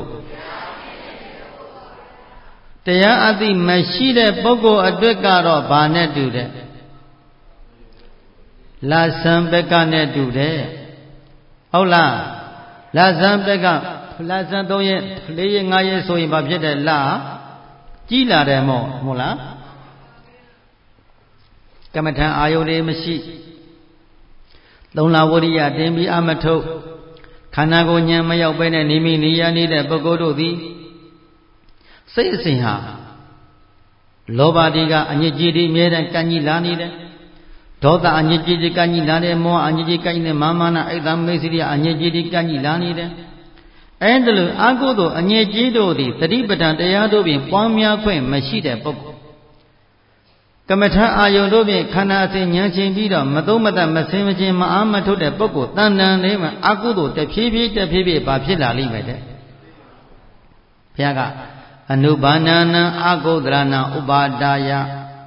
Teya Athi Mashide Bogo Adwekaro Bane do that La Sambekane do that Ola La Sambeka La Santoye playing I so in Babjede La Gila Remo Mola Kamatan Ayode Mashi Lona Wodia Dembi Amato Kanago Nyamaya Bene Nimi Nia Nida Bogodo di Say Sinha Lobadiga Anjidi made and Kanyi Lani Tota Anjidi Kanyi Lani more Anjidi Kane Mamana Adam Mesidia Anjidi Kanyi Lani Andelu Agodo Anjido di Tadibatan Deado in Pomia Queen Mashida Bogo Kamata Ayodobi Kanasi Yanchin Bido, Madomata Masimajin Maamato de Boko, Tandan Lema, Agudo, the Pibi, Papilla Limit. Piaga, Anubanana, Agodrana, Ubadaya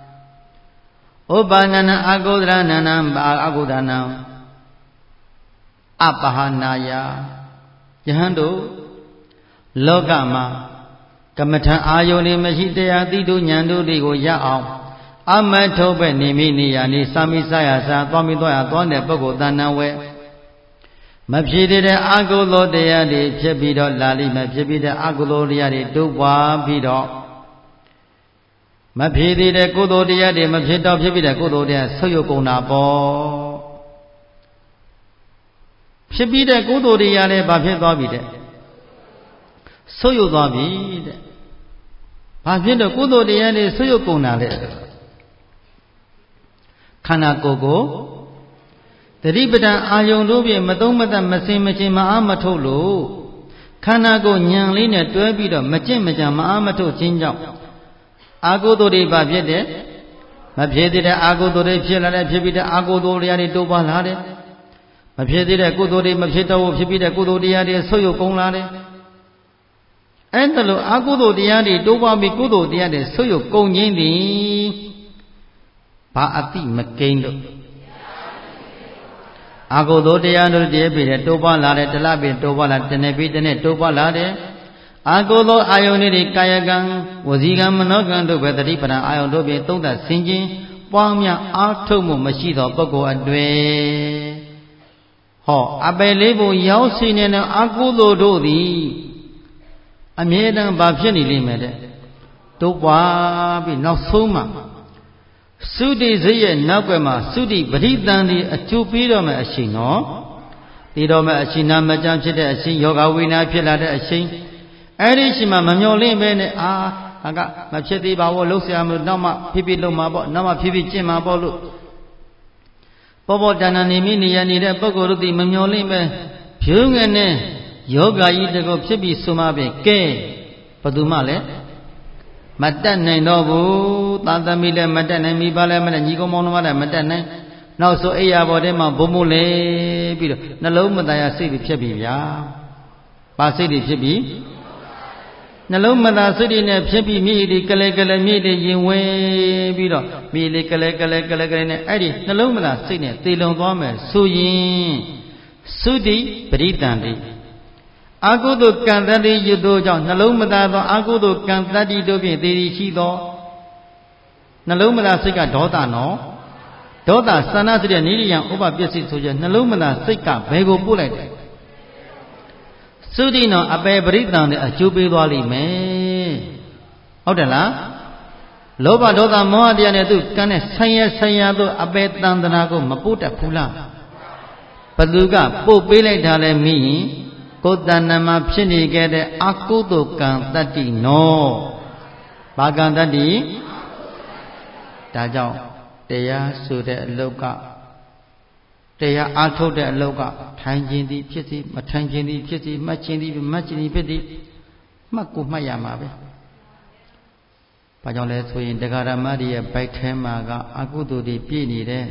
Ubanana, Agodrana, Agodana Apahanaya Jahando Logama Kamata Ayoni Mashidea Dido Nyando Digo Yao. Amatobe Nimi Niani Sami Sayasa Tomidoya Tonde Bogo Danawe မဖြစ်တဲ့အကုသိုလ်တရားတွေဖြစ်ပြီးတော့လာလိမ့်မယ်ဖြစ်ပြီးတဲ့အကုသိုလ်တရားတွေတိုးပွားပြီးတော့မဖြစ်တဲ့ကုသိုလ်တရားတွေမဖြစ်တော့ဖြစ်ပြီးတဲ့ကုသိုလ်တရားဆုတ်ယုတ်ကုန်တာပေါ့ဖြစ်ပြီးတဲ့ကုသိုလ်တရားလည်းဘာဖြစ်သွားပြီတဲ့ဆုတ်ယုတ်သွားပြီတဲ့ဘာဖြစ်တော့ကုသိုလ်တရားတွေဆုတ်ယုတ်ကုန်တာလေခန္ဓာကိုယ်ကိုတတိပဒံအာယုံတို့ဖြင့်မသုံးမသက်မစင်မချင်မအားမထုတ်လို့ခန္ဓာကိုယ်ညံလေးနဲ့တွဲပြီးတော့မကျင့်မကြံမအားမထုတ်ခြင်းကြောင့်အာဟုတုတွေဘာဖြစ်တယ်မဖြစ်သေးတဲ့အာဟုတုတွေဖြစ်လာတဲ့ဖြစ်ပြီးတဲ့အာဟုတုတရားတွေတိုးပွားလာတယ်မဖြစ်သေးတဲ့ကုသိုလ်တွေမဖြစ်တော့ဘူးဖြစ်ပြီးတဲ့ကုသိုလ်တရားတွေဆုတ်ယုတ်ကုန်လာတယ်အဲ့ဒါလို့အာဟုတုတရားတွေတိုးပွားပြီးကုသိုလ်တရားတွေဆုတ်ယုတ်ကုန်ခြင်းသည်ဘာအတိမကိန်းလို့အာဟုတုတရားတို့တည်းပြီးတဲ့တိုးပွားလာတဲ့တလပြီးတိုးပွားလာတနေ့ပြီးတနေ့တိုးပွားလာတဲ့အာဟုတုအာယုန်တွေကာယကံဝစီကံမနောကံတို့ပဲတတိပဒံအာယုန်တို့ဖြင့်သုံးသပ်ဆင်ခြင်းပွားများအားထုတ်မှုမရှိသောပုဂ္ဂိုလ်အတွေ့ဟောအပယ်လေးပုံရောက်စီနေတဲ့အာဟုတုတို့သည်အမြဲတမ်းဘာဖြစ်နေလိမ့်မယ်တဲ့တိုးပွားပြီးနောက်ဆုံးမှာသုတိစိတ်ရဲ့နောက်ွယ်မှာသုတိပရိသန်ဒီအကျိုးပေးတော့မယ်အရှိန်နော်ဒီတော့မယ်အရှိန်နာမကြမ်းဖြစ်တဲ့အရှိန်ယောဂဝိနာဖြစ်လာတဲ့အရှိန်အဲ့ဒီရှိမှမမျောလင့်ပဲနဲ့ဟာကမဖြစ်သေးပါဘူးလှုပ်ရှားမလို့နောက်မှဖြည်းဖြည်းလုပ်မှာပေါ့နောက်မှဖြည်းဖြည်းကျင့်မှာပေါ့လို့ပေါ်ပေါ်တဏ္ဍနေမိနေရနေတဲ့ပုဂ္ဂိုလ်တို့ဒီမမျောလင့်ပဲဖြူးငယ်နဲ့ယောဂကြီးတကောဖြစ်ပြီးဆိုမှပဲကဲဘယ်သူမှလည်းမတတ်နိုင်တော့ဘူးသာသမီလည်းမတတ်နိုင်မိပါလည်းမနဲ့ညီကောင်မောင်နှမလည်းမတတ်နိုင်နောက်ဆိုအိယာဘော်ထဲမှာဘုံမို့လေပြီးတော့နှလုံးမသားရစိတ်တွေဖြစ်ပြီဗျာပါစိတ်တွေဖြစ်ပြီနှလုံးမသားစိတ်တွေနဲ့ဖြစ်ပြီးမိဒီကလေးကလေးမိတွေရင်ဝင်ပြီးတော့မိလေးကလေးကလေးကလေးကလေးနဲ့အဲ့ဒီနှလုံးမသားစိတ်နဲ့သေလုံသွားမယ်ဆိုရင်သုတိပရိသန္တိအာဟုတုကံတတိယတို့ကြောင့်နှလုံးမသားသောအာဟုတုကံတတိတို့ဖြင့်သေရီရှိသောနှလုံးမသားစိတ်ကဒေါသနော်ဒေါသသန္နစိတ်ရဲ့နိရိယံဥပပစ္စည်းဆိုချက်နှလုံးမသားစိတ်ကဘယ်ကိုပို့လိုက်တယ်သုတိနောအပေပရိသံနဲ့အကျိုးပေးသွားလိမ့်မယ်ဟုတ်တယ်လားလောဘဒေါသမောဟတရားနဲ့သူကံနဲ့ဆိုင်ရသောအပေတန်တနာကိုမပို့တတ်ဘူးလားဘသူကပို့ပေးလိုက်တာလဲမိရင်ကိုယ်တဏ္ဍမှာဖြစ်နေခဲ့တဲ့အကုသိုလ်ကံတတ္တိနောဘာကံတတ္တိဒါကြောင့်တရားဆိုတဲ့အလောက်ကတရားအားထုတ်တဲ့အလောက်ကထိုင်ခြင်းသည်ဖြစ်စီမထိုင်ခြင်းသည်ဖြစ်စီမှတ်ခြင်းသည်မှတ်ခြင်းသည်ဖြစ်သည်မှတ်ကိုမှတ်ရမှာပဲဘာကြောင့်လဲဆိုရင်တရားဓမ္မတွေရဲ့ဗိုက်ထဲမှာကအကုသိုလ်တွေပြည့်နေတယ်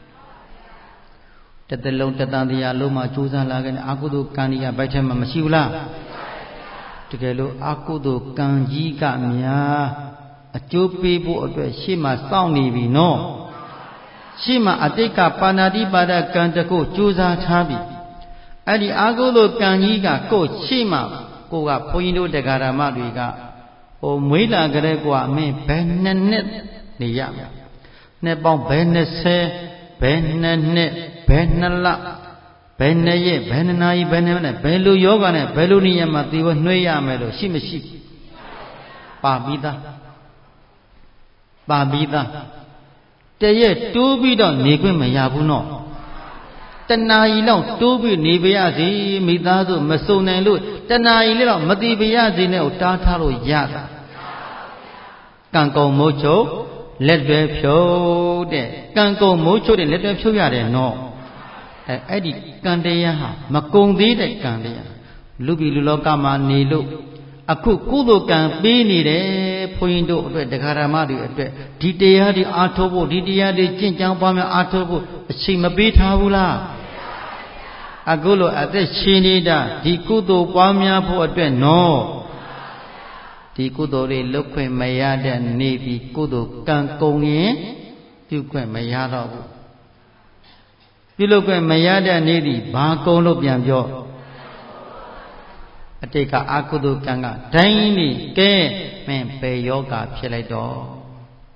တတလုံးတတန်တရားလုံးမှာကြိုးစားလာခဲ့တဲ့အကုသိုလ်ကံကြီးကဗိုက်ထဲမှာမရှိဘူးလားတကယ်လို့အကုသိုလ်ကံကြီးကများအကျိုးပေးဖို့အတွက်ရှေ့မှာစောင့်နေပြီနော်ရှေ့မှာအတိတ်ကပါဏာတိပါဒကံတကုကြိုးစားထားပြီအဲ့ဒီအကုသိုလ်ကံကြီးကကိုယ်ရှေ့မှာကိုကဘုန်းကြီးတို့တရားဓမ္မတွေကမွေးလာကြတဲ့ကွာမင်းဘယ်နှစ်နှစ်နေရမလဲနှစ်ပေါင်းဘယ်20ဘယ်နှစ်ဘယ်နှစ်လဘယ်နှစ်ရက်ဘယ်နှစ်နာရီဘယ်နှစ်မိနစ်ဘယ်လိုယောဂနဲ့ဘယ်လိုနေရာမှာသေဝနှွေးရမယ်လို့ရှိမရှိပါပြီးသားတရက်တိုးပြီးတော့နေခွင့်မရဘူးနော်တဏှာကြီးလောက်တိုးပြီးနေပါရစေမိသားစုမစုံနိုင်လို့တဏှာကြီးလေးတော့မတိပါရစေနဲ့ကိုတားထားလို့ရတာကံကုံမိုးချုပ်လက်တွဲဖြုတ်တဲ့ကံကုံမိုးချုပ်တဲ့လက်တွဲဖြုတ်ရတယ်နော်အဲ့ဒီကံတရားဟာမကုံသေးတဲ့ကံတရားလူပြည်လူလောကမှာနေလို့အခုကုသိုလ်ကံပေးနေတယ်ဘုန်းကြီးတို့အတွက်တရားဓမ္မတွေအတွက်ဒီတရားတွေအားထုတ်ဖို့ဒီတရားတွေကျင့်ကြံပွားများအားထုတ်ဖို့အချိန်မပေးထားဘူးလားအခုလိုအသက်ရှင်နေတာဒီကုသိုလ်ပွားများဖို့အတွက်နော်ဒီကုသိုလ်တွေလုပ်ခွင့်မရတဲ့နေပြီးကုသိုလ်ကံကုန်ရင်ပြုခွင့်မရတော့ဘူးပြုလုပ်ခွင့်မရတဲ့နေသည်ဘာကုန်လို့ပြန်ပြောအတိတ်ကအကုသိုလ်ကံကဒိုင်းနေကဲမင်းဘယ်ယောဂဖြစ်လိုက်တော့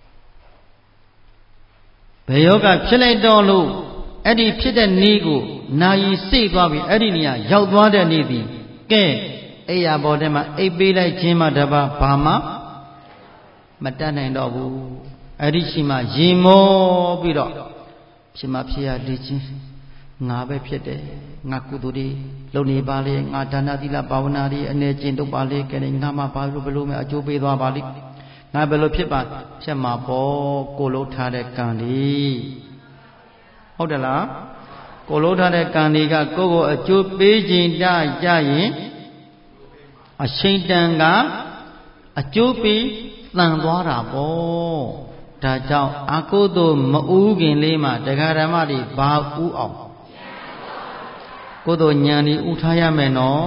ဘယ်ယောဂဖြစ်လိုက်တော့လို့အဲ့ဒီဖြစ်တဲ့နေကို nayi sei twa bi edi niya yauk twa de ni thi ke aiya bo de ma ai pe lai chin ma taba ba ma ma tat nain do bu edi shi ma yin mo pi doဖြစ်မှာဖြစ်ရလေချင်းငါပဲဖြစ်တယ်ငါကုသိုလ်တွေလုပ်နေပါလေငါဒါနသီလဘာဝနာတွေအနေကျင့်တော့ပါလေကဲငါမှဘာလို့ဘလို့မဲ့အကျိုးပေးသွားပါလိငါဘယ်လိုဖြစ်ပါဖြစ်မှာပေါ့ကိုလုံးထားတဲ့ကံတွေဟုတ်တယ်လားကိုလုံးထားတဲ့ကံတွေကကိုယ့်ကိုအကျိုးပေးခြင်းတကြရင်အရှိန်တန်ကအကျိုးပေးတန်သွားတာပေါ့ဒါကြောင့်အကုသိုလ်မဥခင်လေးမှာတရားဓမ္မတွေဘာဥအောင်ကုသိုလ်ဉာဏ်ဤဥထားရမယ်နော်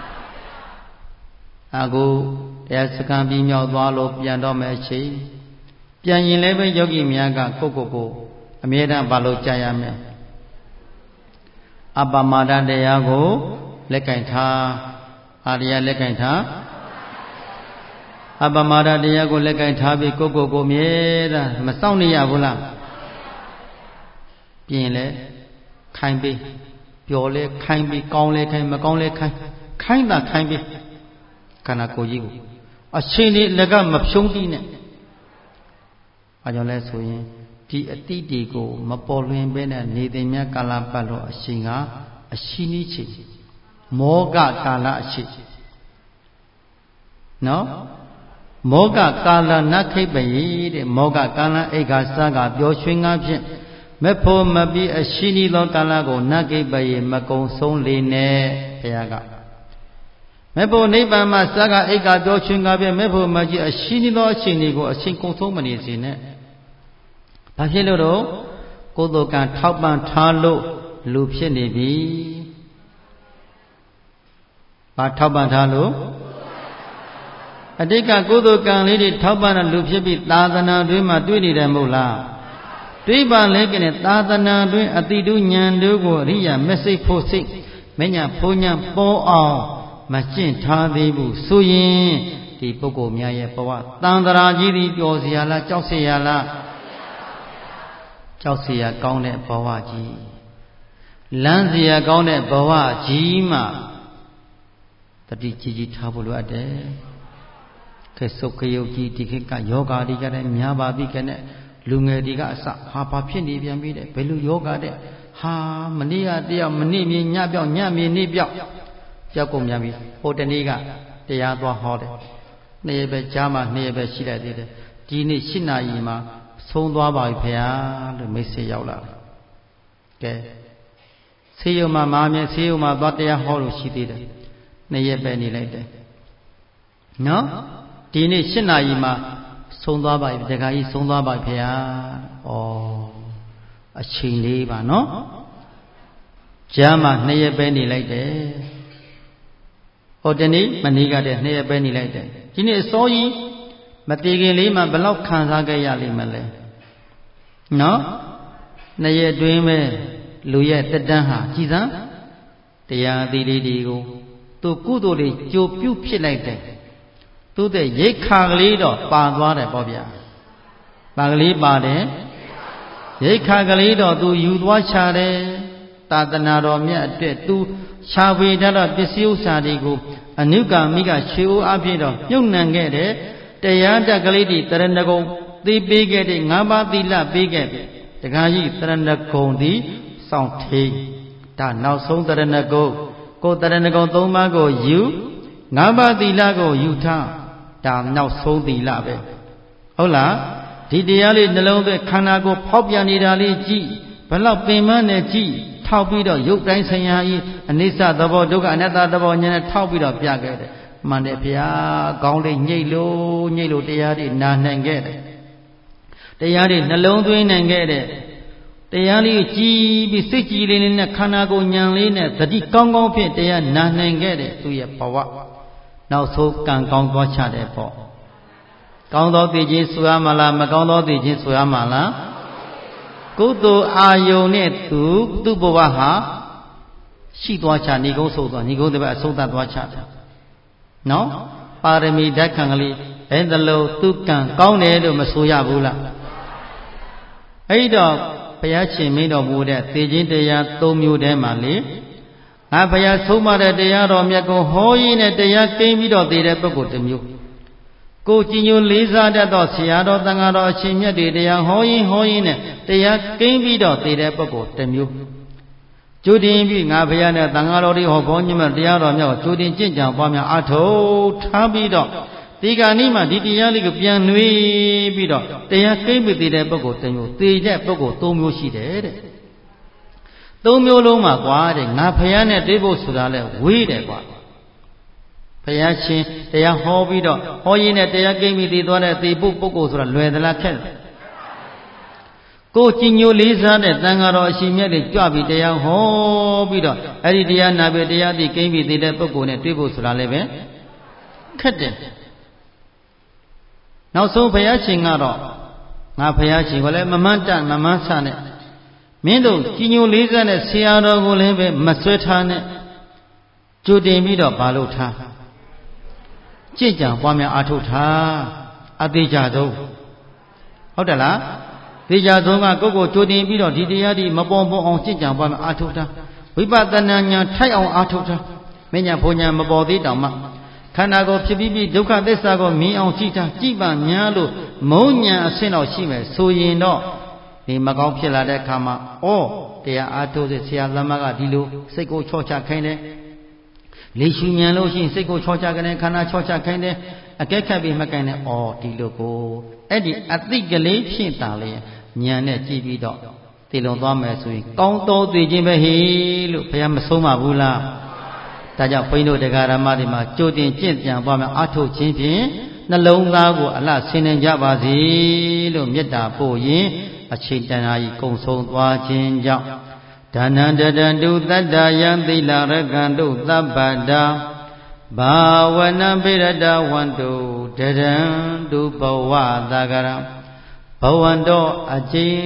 အခုတရားစကံပြီးမြောက်သွားလို့ပြန်တော့မယ်အချိန်ပြန်ရင်လည်းပဲယောဂီများကကိုအမြဲတမ်းဘာလို့ကြားရမယ်အပမာဒတရားကိုလက်ကင်ထားအာရိယလက်ကင်ထားအပမာဒတရားကိုလက်ကင်ထားပြီးကိုမြဲတာမစောင့်နေရဘူးလားပြင်လဲခိုင်းပြီးပျော်လဲခိုင်းပြီးကောင်းလဲခိုင်းမကောင်းလဲခိုင်းတာခိုင်းပြီးခန္ဓာကိုယ်ကြီးကိုအချိန်လေးလက်ကမဖြုံးတိနဲ့အဲကြောင့်လဲဆိုရင်ဒီအတိတီကိုမပေါ်လွင်ပဲနဲ့နေတဲ့မြတ်ကာလပတ်လို့အချိန်ကအရှိနည်းချိန်မောကကာလအချိန်နော်မောကကာလနခိပယေတဲ့မောကကာလအိက္ခာစကပျော်ရွှင်ငါဖြင့်မဖို့မပြီးအရှိနီသောကာလကိုနခိပယေမကုံဆုံးလေနဲ့ဘုရားကမဖို့နိဗ္ဗာန်မှာစကအိက္ခာပျော်ရွှင်ငါဖြင့်မဖို့မကြီးအရှိနီသောအချိန်တွေကိုအချိန်ကုံဆုံးမနေစေနဲ့ဘာဖြစ်လို့တော့ကိုယ်တော်ကထောက်ပံ့ထားလို့လူဖြစ်နေပြီဘာထောက်ပံ့ထားလို့အတိတ်ကကုသိုလ်ကံလေးတွေထောက်ပံ့တဲ့လူဖြစ်ပြီးသာသနာတွင်မှာတွေ့နေတယ်မဟုတ်လားတွေးပါလဲကနဲ့သာသနာတွင်အတိတုဉာဏ်တို့ကိုအရိယာမစိတ်ဖို့စိတ်မညာဖို့ညာပေါ်အောင်မကျင့်ထားသေးဘူးဆိုရင်ဒီပုဂ္ဂိုလ်များရဲ့ဘဝတန်ត្រာကြီးသည်ပျော်စရာလားကြောက်စရာလားကြောက်စရာကောင်းတဲ့ဘဝကြီးလမ်းစရာကောင်းတဲ့ဘဝကြီးမှာတတိကြီးထားဖို့လိုအပ်တယ်ကဲစုတ်ကယုတ်ကြီးဒီခေတ်ကယောဂါတွေကလည်းများပါပြီကနဲ့လူငယ်တွေကအစဟာဘာဖြစ်နေပြန်ပြီတဲ့ဘယ်လိုယောဂတဲ့ဟာမနေ့ကတယောက်မနေ့မြင်ညပြောက်ညမြင်နေ့ပြောက်ကြောက်ကုန်များပြီဟိုတနေ့ကတရားသွားဟောတယ်နေ့ရက်ပဲကြားမှာနေ့ရက်ပဲရှိလိုက်သေးတယ်ဒီနေ့8 နာရီမှာဆုံးသွားပါပြီဖေဟာလို့မိတ်ဆွေရောက်လာတယ်ကဲဆေးရုံမှာမာမြဲဆေးရုံမှာသွားတရားဟောလို့ရှိသေးတယ်နေ့ရက်ပဲနေလိုက်တယ်နော်ဒီနေ့8 နာရီမှာဆုံးသွားပါပြီတခါကြီးဆုံးသွားပါပြီဖေဟာဩအချိန်လေးပါနော်ကြားမှာ2 ရက်ပဲနေလိုက်တယ်ဟိုတနေ့မနေ့ကတည်း2 ရက်ပဲနေလိုက်တယ်ဒီနေ့အစောကြီးမတည်ခင်လေးမှာဘယ်လောက်ခံစားခဲ့ရလိမ့်မလဲနော်2 ရက်တွင်ပဲလူရဲ့တက်တန်းဟာကြည်စမ်းတရားအသီးလေးတွေကိုသူကုသိုလ်တွေကြိုပြုဖြစ်လိုက်တယ်သူတဲ့ရိတ်ခါကလေးတော့ပါသွားတယ်ပေါ့ဗျာပါကလေးပါတယ်ရိတ်ခါကလေးတော့သူယူသွားချတယ်သာသနာတော်မြတ်အတွက်သူရှာဖွေတတ်တော့ပစ္စည်းဥစ္စာတွေကိုအနုကာမိကရွှေအိုးအပြည့်တော့မြုပ်နှံခဲ့တယ်တရားတက်ကလေးတွေတရဏဂုံသိပေးခဲ့တဲ့5 ပါးသီလပေးခဲ့တယ်တခါကြီးတရဏဂုံသည်စောင့်ထိန်ဒါနောက်ဆုံးတရဏဂုံကိုတရဏဂုံ3 ပါးကိုယူ5 ပါးသီလကိုယူထားဒါနောက်ဆုံးသီလပဲဟုတ်လားဒီတရားလေးနှလုံးသွင်းခန္ဓာကိုယ်ဖောက်ပြန်နေတာလေးကြည့်ဘလောက်ပင်မနဲ့ကြည့်ထောက်ပြီးတော့ရုပ်တိုင်းဆရာကြီးအနိစ္စသဘောဒုက္ခအနတ္တသဘောဉာဏ်နဲ့ထောက်ပြီးတော့ပြခဲ့တယ်မှန်တယ်ဗျာခေါင်းလေးညှိလို့တရားတွေနာနိုင်ခဲ့တယ်တရားတွေနှလုံးသွင်းနိုင်ခဲ့တယ်တရားလေးကိုကြည်ပြီးစိတ်ကြည်လေးနဲ့ခန္ဓာကိုယ်ဉာဏ်လေးနဲ့သတိကောင်းကောင်းဖြင့်တရားနာနိုင်ခဲ့တယ်သူရဲ့ဘဝနောက်ဆုံးကံကောင်းသွားချတယ်ပေါ့ကောင်းသောသိခြင်းဆိုရမှာလားမကောင်းသောသိခြင်းဆိုရမှာလားကုသိုလ်အာယုန်နဲ့သူ့ဘဝဟာရှိသွားချဏီကုန်းဆိုသွားဏီကုန်းတစ်ပတ်အဆုံးသတ်သွားချတယ်နော်ပါရမီဓာတ်ခံကလေးအဲ့ဒါလို့သူကံကောင်းတယ်လို့မဆိုရဘူးလားအဲ့တော့ဘယားရှင်မင်းတော်မူတဲ့သေခြင်းတရား၃မျိုးတည်းမှာလေငါဘုရားဆုံးမတဲ့တရားတော်မြတ်ကိုဟောရင်းနဲ့တရားကိန်းပြီးတော့သိတဲ့ပုဂ္ဂိုလ်တစ်မျိုးကိုကြည်ညိုလေးစားတတ်သောဆရာတော်သံဃာတော်အရှင်မြတ်တွေတရားဟောရင်းနဲ့တရားကိန်းပြီးတော့သိတဲ့ပုဂ္ဂိုလ်တစ်မျိုးကျိုးတင်ပြီးငါဘုရားနဲ့သံဃာတော်တွေဟောဘောညမတရားတော်များကိုကျိုးတင်ကြင်ကြံပွားများအထောက်ထားပြီးတော့ဒီကနေ့မှဒီတရားလေးကိုပြန်နှွေးပြီးတော့တရားကိန်းပြီးသိတဲ့ပုဂ္ဂိုလ်တစ်မျိုးသိတဲ့ပုဂ္ဂိုလ်၃မျိုးရှိတယ်တဲ့၃မျိုးလုံးမှာကွာတဲ့ငါဘုရားနဲ့တွေ့ဖို့ဆိုတာလဲဝေးတယ်ကွာဘုရားရှင်တရားဟောပြီးတော့ဟောရင်းနဲ့တရားကိန်းပြီးသိသွားတဲ့သိဖို့ပုဂ္ဂိုလ်ဆိုတာလွယ်သလားခက်လားကိုကြည်ညိုလေးစားတဲ့သံဃာတော်အရှင်မြတ်တွေကြွပြီးတရားဟောပြီးတော့အဲ့ဒီတရားနာပြီးတရားသိကိန်းပြီးသိတဲ့ပုဂ္ဂိုလ်နဲ့တွေ့ဖို့ဆိုတာလည်းပဲခက်တယ်နောက်ဆုံးဘုရားရှင်ကတော့ငါဘုရားရှင်ကိုလည်းမမှန်တမမှန်ဆနဲ့မင်းတို့ကြည်ညိုလေးစားတဲ့ဆရာတော်ကိုလည်းပဲမဆွဲထားနဲ့ကြိုတင်ပြီးတော့ဘာလို့ထားကြင်ကြံပွားများအားထုတ်ထားအသေးကြဆုံးဟုတ်တယ်လားသေချာဆုံးကကိုယ်ကိုကြိုတင်ပြီးတော့ဒီတရားဒီမပေါ်ပေါ်အောင်ကြင်ကြံပွားများအားထုတ်ထားဝိပဿနာဉာဏ်ထိုက်အောင်အားထုတ်ထားမဉ္ဇဉ်ဘုံဉာဏ်မပေါ်သေးတောင်မှခန္ဓာကိုယ်ဖြစ်ပြီးဒုက္ခသစ္စာကိုမြင်အောင်ကြည့်ထားကြည့်ပါများလို့မုံဉာဏ်အဆင့်တော့ရှိမယ်ဆိုရင်တော့ဒီမကောင်းဖြစ်လာတဲ့အခါမှာတရားအားထုတ်တဲ့ဆရာသမားကဒီလိုစိတ်ကိုချော့ချခိုင်းတယ်လေရှုဉာဏ်လို့ရှိရင်စိတ်ကိုချော့ချခိုင်းတယ်ခန္ဓာချော့ချခိုင်းတယ်အကဲခတ်ပြီးမကိုင်းနဲ့ဒီလိုကိုအဲ့ဒီအသိကလေးဖြင့်တာလေဉာဏ်နဲ့ကြည့်ပြီးတော့သိလုံသွားမယ်ဆိုရင်ကောင်းသောသိခြင်းပဲဟေလို့ဘုရားမဆုံးပါဘူးလားဒါကြောင့်ဘုန်းကြီးတို့တရားဓမ္မတွေမှာကြိုတင်ကြင့်ပြန်ပွားမယ်အထုတ်ခြင်းဖြင့်နှလုံးသားကိုအလှဆင်းနေကြပါစေလို့မေတ္တာပို့ရင်အချိန်တန်ရာကြီးကုံဆုံးသွားခြင်းကြောင့်ဒါနံတတံတုတတ္တယံသီလရကံတုသဗ္ဗတာဘာဝနာပိရတဝန္တုတရံတုဘဝသာဂရဘဝန္တောအကျဉ်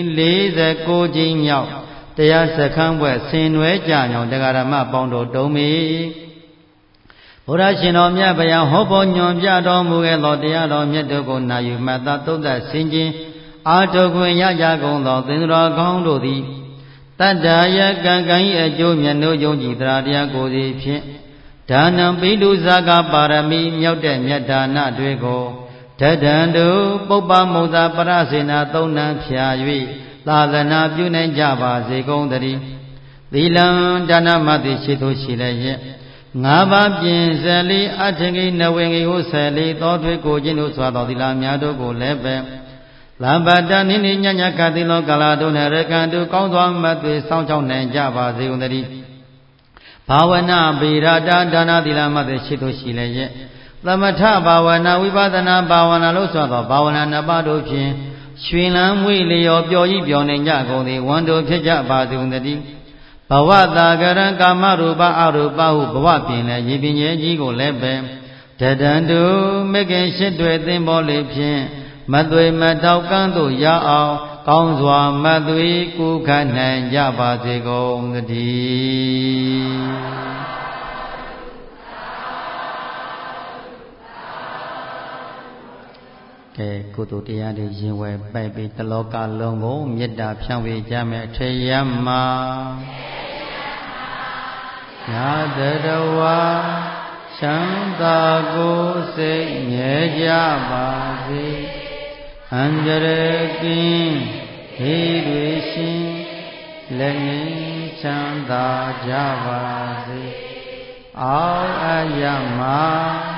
49ကျင်းမြောက်တရားစခန်းဘွဲ့ဆင်နွယ်ကြညောင်တရားဓမ္မပေါင်းတို့တုံးမီဘုရားရှင်တော်မြတ်ဗျာဟောပေါ်ညွန်ပြတော်မူခဲ့သောတရားတော်မြတ်တို့ကိုနာယူမှတ်သားသုံးသပ်ဆင်ခြင်အာထုခွင့်ရကြကုန်သောသင်္တော်ကောင်းတို့သည်တတ္တယကံကံ၏အကျိုးမြတ်တို့ယုံကြည်တရားတရားကိုယ်စီဖြင့်ဒါနံပိတုဇာကပါရမီမြောက်တဲ့မြတ်ဒါနတွေကိုဓဒံတုပုပ္ပမုဒ္ဒပရစေနာသုံးနှံဖြာ၍သာသနာပြုနိုင်ကြပါစေကုန်သတည်းသီလံဒါနမတိရှိသူရှိလည်းရဲ့ငါးပါးပြင်စလီအထင်ကြီးနဝေငီဟုဆယ်လီသောထွေကိုခြင်းတို့စွာသောသီလများတို့ကိုလည်းပဲလဗ္ဗတနိနိညညခတိလောကာလတို့နဲ့ရကံတို့ကောင်းစွာမသွေစောင့်ချောက်နိုင်ကြပါစေကုန်သတည်းဘာဝနာပိရတာဒါနသီလမတိရှိသူရှိလည်းရဲ့သမထဘာဝနာဝိပဿနာဘာဝနာလို့ဆိုသောဘာဝနာနှစ်ပါးတို့ဖြင့်ရွှင်လန်းမွေလျော်ပျော်ကြီးပျော်နိုင်ကြကုန်သည်ဝန်တို့ဖြစ်ကြပါစေကုန်သတည်းဘဝတာကရံကာမရူပအရူပဟုဘဝပြင်လည်းရည်ပင်ရဲ့ကြီးကိုလည်းပဲတဒံတုမေခင်ရှိတွေသင်္ဘောလေးဖြင့်မသွေမတောက်ကန်းသို့ရအောင်ကောင်းစွာမသွေကူခနိုင်ကြပါစေကုန်သတည်းကဲကုသိုလ်တရားတွေရင်ဝယ်ပိုက်ပြီးတလောကလုံးကိုမေတ္တာဖြန့်ဝေကြမယ်ထေယမညာတရဝချမ်းသာကိုစိတ်ငြဲကြပါစေအန္တရာယ်ကင်းဟေးတွေရှင်လက်ငင်းချမ်းသာကြပါစေအောက်အယမ